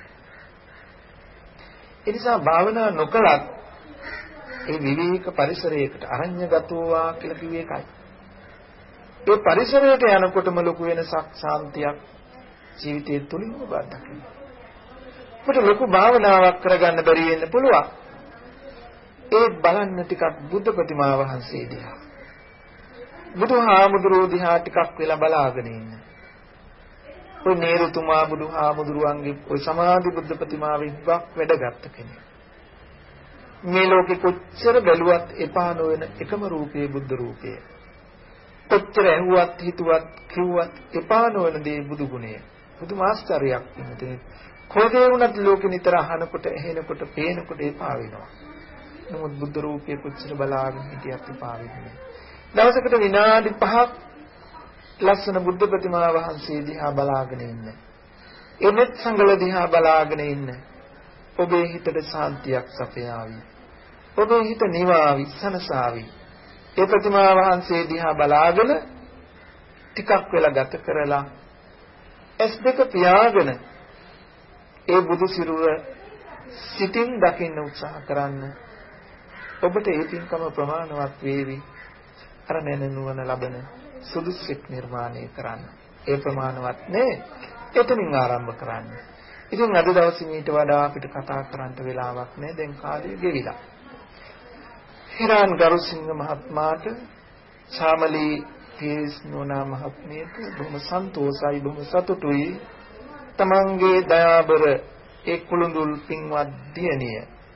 ඒ නිසා භාවනා නොකලත් ඒ විවේක පරිසරයකට අරඤ්‍යගතෝවා කියලා කිව්වේ ඒකයි. ඒ පරිසරයට යනකොටම ලොකු වෙනසක්, ශාන්තියක් ජීවිතය තුළින් ඔබ දකිනවා. අපිට ලොකු භාවනාවක් කරගන්න බැරි වෙන්න පුළුවන්. ඒ බලන්න ටිකක් බුද්ධ ප්‍රතිමා වහන්සේ දිහා. බුදුහාමුදුරුවෝ දිහා ටිකක් වෙලා බලාගෙන ඉන්න. ඔය නේරුතුමා බුදුහාමුදුරුවන්ගේ ඔය සමාධි බුද්ධ ප්‍රතිමාවෙන් වක් වැඩගත් කෙනෙක්. මේ ලෝකෙ කොච්චර බැලුවත් එපා නොවන එකම රූපයේ බුද්ධ රූපය. කොච්චර ඇහුවත් හිතුවත් කිව්වත් එපා නොවන දේ බුදු ගුණය. බුදු මාස්ටරයක් ඉන්නේ. කොහේ වුණත් ලෝකෙ නිතර අහනකොට, ඇහෙනකොට, පේනකොට එපා වෙනවා. නමුත් බුද්ධ රූපය කොච්චර බලාගෙන හිටියත් එපා වෙන්නේ. දවසකට විනාඩි පහක් ලස්සන බුද්ධ ප්‍රතිමා වහන්සේ දිහා බලාගෙන ඉන්න. එනෙත් සංගල දිහා බලාගෙන ඉන්න. ඔබේ හිතට ශාන්තියක් සපයාවි. ඔබේ හිත නිවාවි, සනසාවි. ඒ ප්‍රතිමා වහන්සේ දිහා බලාගෙන ටිකක් වෙලා ගත කරලා ඇස් දෙක පියාගෙන ඒ බුදු සිරුර සිතින් දකින්න උත්සාහ කරන්න. ඔබට ඒ පින්කම ප්‍රමාණවත් වේවි. අර නැනනුවන ලබන සුදුසුක් නිර්මාණය කරන්න. ඒ ප්‍රමාණවත් නේ. එතනින් ආරම්භ කරන්න. ඉතින් අද දවසේ මීට වඩා අපිට කතා කරන්න වෙලාවක් නැහැ. දැන් කාලය ගෙවිලා. හිරාන් ගරුසිංහ මහත්මයාට, ශාමලී තීස් නෝනා මහත්මියට බොහොම සන්තෝෂයි, බොහොම සතුටුයි. තමන්ගේ දයාබර ඒ කුළුඳුල් පින්වත් දියණිය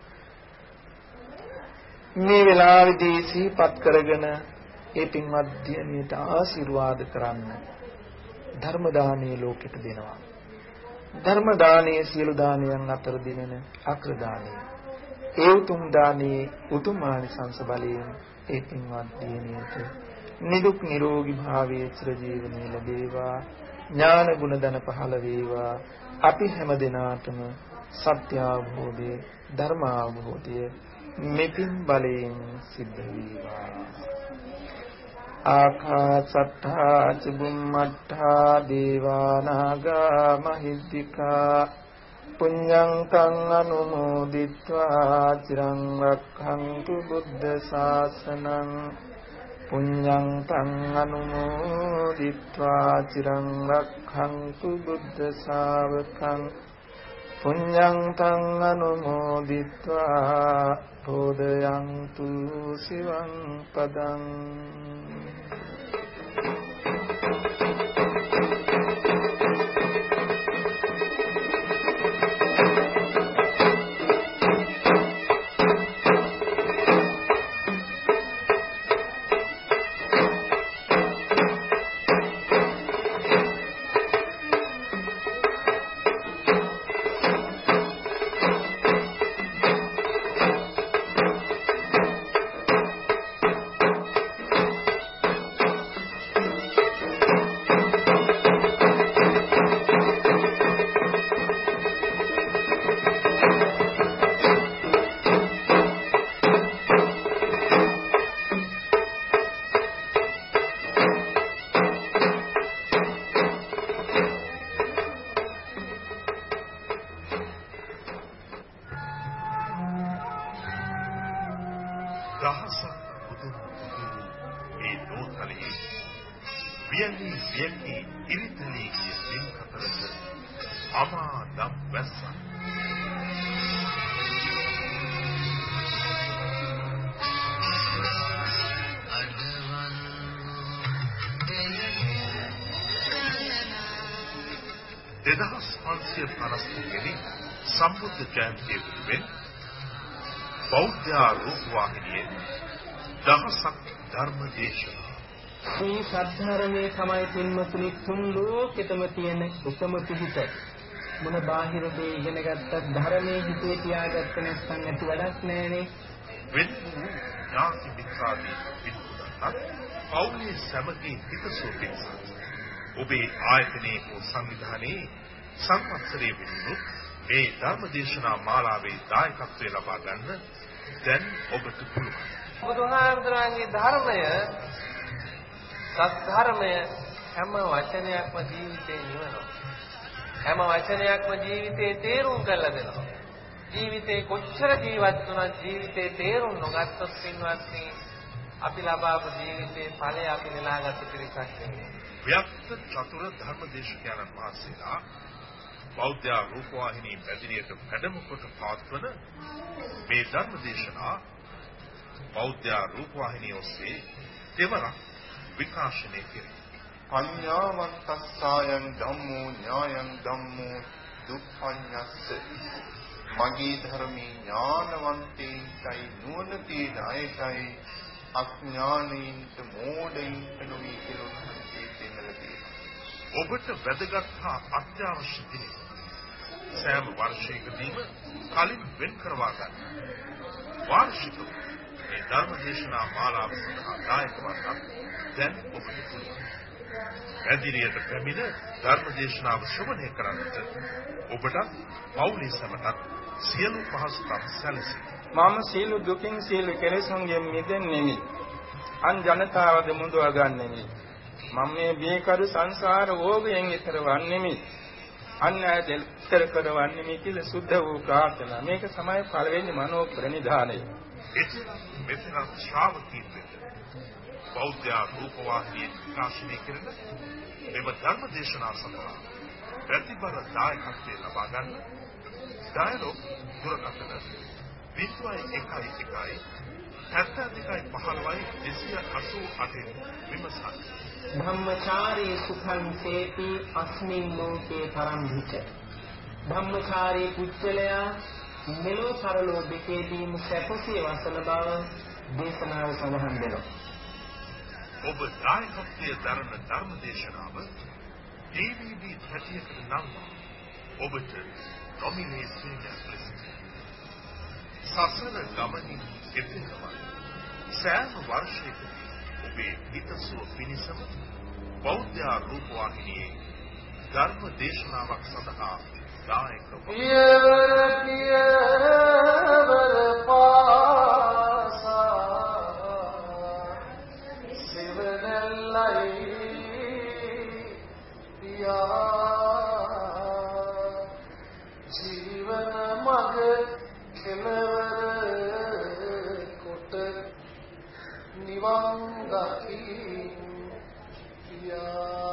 මේ වෙලාවේදී සිහිපත් කරගෙන ඒ පින්වත් දියණියට ආශිර්වාද කරන්න ධර්ම දානීය ලෝකෙට දෙනවා. ධර්ම දානීය සියලු දානයන් අතර දිනෙන අග්‍ර දානීය. ඒ උතුම් දානීය උතුම් ආනිසංස බලයෙන් ඒ පින්වත් දියණියට නිදුක් නිරෝගී භාවයේ චිර ජීවනයේ ලැබේවා. ඥාන ගුණ දන පහළ වේවා. අපි හැම දිනාටම සත්‍ය අවබෝධය, ධර්ම අවබෝධය මෙපින් බලයෙන් සිද්ධ වේවා. ආකාසට්ඨා චුම්මට්ඨා දේවා නාග මහිද්దికා පුඤ්ඤං කං අනුමෝදිත්වා චිරං රක්ඛන්තු බුද්ධ ශාසනං පුඤ්ඤං තං අනුමෝදිත්වා චිරං රක්ඛන්තු බුද්ධ ශාවකං පුඤ්ඤං තං අනුමෝදිත්වා බෝධයන්තු සිවං පදං. දෙදහස් පන්සිය පනස් තුනේ සම්බුද්ධ ජයන්තිය වෙනුවෙන් බෞද්ධ රූපවාහිනියේ දහසක් ධර්ම දේශනා. මේ සද්ධර්මයේ තමයි පින්මතුනි තුන් ලෝකෙතම තියෙන උසම පිහිට. මොන බාහිර දේ ඉගෙන ගත්තත් ධර්මයේ හිතේ තියාගත්ත නැත්නම් ඇති වැඩක් නැහැනේ. වෙන ඥාති මිත්‍රාදී පිටුදන්නත් පෞලී සමගී හිතසුව පිණිස ඔබේ ආයතනයේ හෝ සංවිධානයේ සංවත්සරයේ වෙනුත් මේ ධර්මදේශනා මාලාවේ දායකත්වය ලබා ගන්න දැන් ඔබට පුළුවන්. බුදුහාමුදුරන්ගේ ධර්මය සත්‍ය හැම වචනයක්ම ජීවිතේ නිවනවා. හැම වචනයක්ම ජීවිතේ තේරුම් කරලා දෙනවා. ජීවිතේ කොච්චර ජීවත් වුණත් ජීවිතේ තේරුම් නොගත්තොත් පින්වත්නි අපි ලබාපු ජීවිතේ ඵලය අපි නෙලාගත්ත පිරිසක් නෙවෙයි. ව්‍යක්ත චතුර ධර්මදේශකයන් වහන්සේලා බෞද්ධ රූපවාහිනී පැතිරියට වැඩම කොට පවත්වන මේ ධර්මදේශනා බෞද්ධ රූපවාහිනිය ඔස්සේ දෙවරක් විකාශනය කෙරේ. අඤ්ඤාවත්තස්සායන් ධම්මෝ ඥායං ධම්මෝ දුක්ඛඤ්ඤස්ස මගේ ධර්මී ඥානවන්තයින්ටයි නුවණති ණයයි අඥානීන්ට මෝඩයින්ට නොවී කියලා තේමලදී ඔබට වැදගත් හා අත්‍යවශ්‍ය දින සෑම වර්ෂයකදීම කලින් වෙන් කරවා ගන්න වාර්ෂික මේ ධර්මදේශනා මාලාව සඳහා දායක වන්න දැන් ඔබට පුළුවන්. පැදිරියට පැමිණ ධර්මදේශනාව ශ්‍රවණය කරන්නට ඔබට පෞලී සමටත් සියලු පහසුකම් සැලසෙයි. මම සියලු දුකින් සියලු කෙලෙසුන්ගෙන් මිදෙන්නෙමි. අන් ජනතාවද මුදවා ගන්නෙමි. මම මේ බේකරු සංසාර ඕගයෙන් ඈතර වන්නෙමි. අන්‍යයට ඈතර කරවන්නෙමි කියලා සුද්ධ වූ ප්‍රාර්ථනා. මේක තමයි පළවෙනි මනෝ ප්‍රනිධානය. මෙතන ශ්‍රාවකීන් වෙත බෞද්ධ රූපවාහිනිය විකාශනය කරන මෙම ධර්ම දේශනා සඳහා ප්‍රතිබල දායකත්වය ලබා ගන්න ඩයලොග් දුරකථන විස්වයි එකයි එකයි හැත්තෑ දෙකයි පහළොවයි දෙසිය අසූ අටෙන් විමසන්න. ධම්මචාරී සුඛං සේති අස්මින් ලෝකේ පරම්භිත. ධම්මචාරී පුච්චලයා මෙලෝ පරලෝ දෙකේදීම සැපසේ වසන බව දේශනාව සඳහන් වෙනවා. ඔබ දායකත්වයේ දරන ධර්ම දේශනාව ඩී වී ඩී හැටියට නම් ඔබට නොමිලේ සේවයක් ලෙස සසර ගමනින් එතෙන්ම සෑම වර්ෂයකදී ඔබේ හිතසුව පිණිසම බෞද්ධ රූපවාහිනියේ ධර්ම දේශනාවක් සඳහා දායක වන ජීවන මග කෙලවර කොට නිවන් දකියා.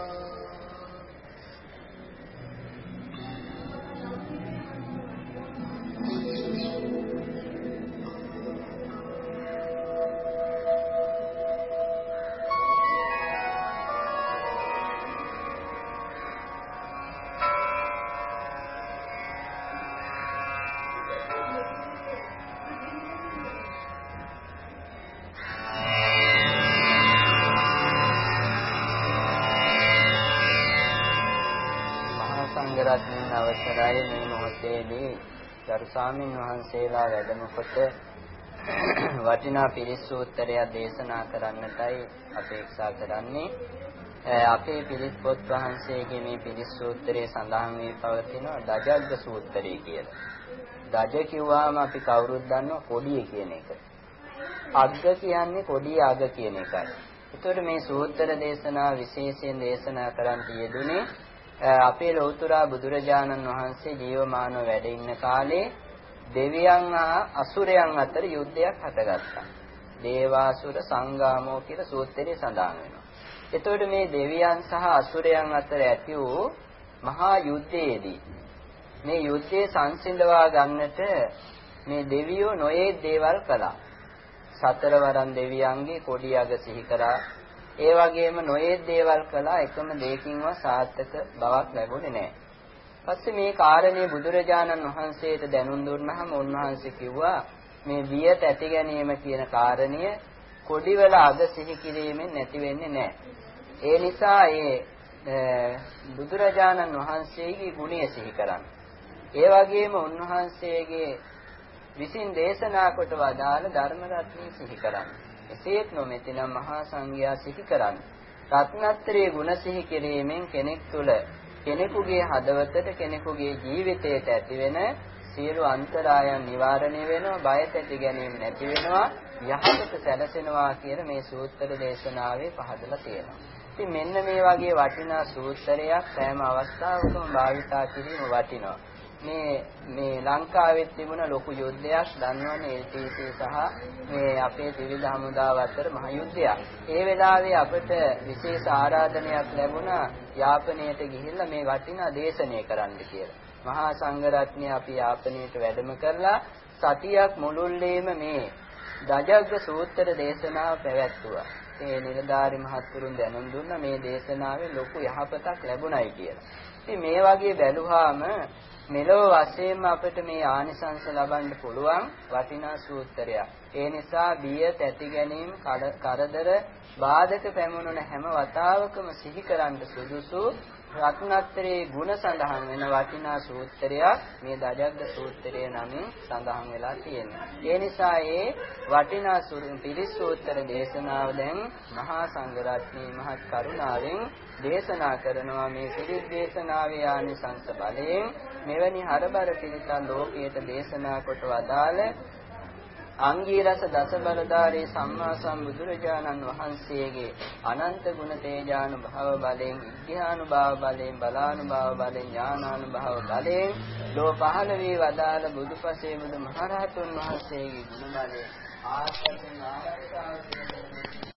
අවසරයි මේ මොහොතේදී ගරු ස්වාමීන් වහන්සේලා වැඩම කොට වටිනා පිරිස් සූත්‍රය දේශනා කරන්නටයි අපේක්ෂා කරන්නේ. අපේ පිරිස් පොත් වහන්සේගේ මේ පිරිස් සූත්‍රයේ සඳහන් වී පවතින දජග්ග සූත්‍රය කියලා. දජ කිව්වම අපි කවුරුත් දන්නවා කොඩිය කියන එක. අග්ග කියන්නේ කොඩිය අග කියන එකයි. ඒතකොට මේ සූත්‍ර දේශනා විශේෂයෙන් දේශනා කරන්න යෙදුනේ අපේ ලෞතර බුදුරජාණන් වහන්සේ ජීවමානව වැඩ ඉන්න කාලේ දෙවියන් හා අසුරයන් අතර යුද්ධයක් හටගත්තා. දේවාසුර සංගාමෝ කියලා සූත්‍රයේ සඳහන් වෙනවා. එතකොට මේ දෙවියන් සහ අසුරයන් අතර ඇති වූ මහා යුද්ධයේදී මේ යුද්ධයේ සංසිඳවා ගන්නට මේ දෙවියෝ නොයේ දේවල් කළා. සතරවරන් දෙවියන්ගේ කොඩි අග සිහි කරා. ඒ වගේම නොයේ දේවල් කළා. එකම දෙයකින්වත් සාර්ථක බවක් ලැබුණේ නැහැ. පස්සේ මේ කාරණේ බුදුරජාණන් වහන්සේට දැනුම් දුන්නාම උන්වහන්සේ කිව්වා මේ බිය තැති ගැනීම කියන කාරණය කොඩිවල අග සිහි කිරීමෙන් නැති වෙන්නේ නැහැ. ඒ නිසා ඒ බුදුරජාණන් වහන්සේගේ ගුණය සිහි කරන්න. ඒ වගේම උන්වහන්සේගේ විසින් දේශනා කොට වදාළ ධර්ම රත්නය සිහි කරන්න. එසේත් නොමෙතිනම් මහා සංඝයා සිහි කරන්න. රත්නත්‍රයේ ගුණ සිහි කිරීමෙන් කෙනෙක් තුළ කෙනෙකුගේ හදවතට කෙනෙකුගේ ජීවිතයට ඇතිවෙන සියලු අන්තරායන් නිවාරණය වෙනවා, බය ඇති ගැනීම නැති වෙනවා, යහපත සැලසෙනවා කියන මේ සූත්‍ර දේශනාවේ පහදලා තියෙනවා. ඉතින් මෙන්න මේ වගේ වටිනා සූත්‍රයක් සෑම අවස්ථාවකම භාවිතා කිරීම වටිනවා. මේ මේ ලංකාවෙත් තිබුණ ලොකු යුද්ධයක් දන්නවනේ එල් ටී සී සහ මේ අපේ ත්‍රිවිධ හමුදාව අතර මහ යුද්ධයක්. ඒ වෙලාවේ අපිට විශේෂ ආරාධනයක් ලැබුණා යාපනයට ගිහිල්ලා මේ වටිනා දේශනය කරන්න කියලා. මහා සංඝ රත්නය අපි යාපනයට වැඩම කරලා සතියක් මුළුල්ලේම මේ දජග්ග සූත්‍ර දේශනාව පැවැත්වුවා. ඒ නිලධාරි මහත්තුරුන් දැනුම් දුන්නා මේ දේශනාවෙන් ලොකු යහපතක් ලැබුණයි කියලා. ඉතින් මේ වගේ බැලුවාම මෙලොව වශයෙන්ම අපිට මේ ආනිසංස ලබන්න පුළුවන් වටිනා සූත්‍රයක්. ඒ නිසා බිය තැති ගැනීම කරදර බාධක පැමුණුන හැම වතාවකම සිහි කරන්න සුදුසු රත්නත්‍රයේ ගුණ සඳහන් වෙන වටිනා සූත්‍රයක් මේ දජග්ග සූත්‍රය නමින් සඳහන් වෙලා තියෙනවා. ඒ නිසා ඒ වටිනා පිරිස් සූත්‍ර දේශනාව දැන් මහා සංඝරත්නයේ මහත් කරුණාවෙන් දේශනා කරනවා. මේ පිරිස් දේශනාවේ ආනිසංස බලයෙන් මෙවැනි හරබර පිරිසක් ලෝකයට දේශනා කොට වදාළ අංගීරස දස බලධාරී සම්මා සම්බුදුරජාණන් වහන්සේගේ අනන්ත ගුණ තේජානුභව බලයෙන්, විද්‍යානුභව බලයෙන්, බලානුභව බලයෙන්, ඥානානුභව බලයෙන් ලෝ පහළ වී වදාළ බුදුපසේ බුදු මහරහතුන් වහන්සේගේ ගුණ බලයෙන් ආශ්‍රයෙන් ආරක්ෂා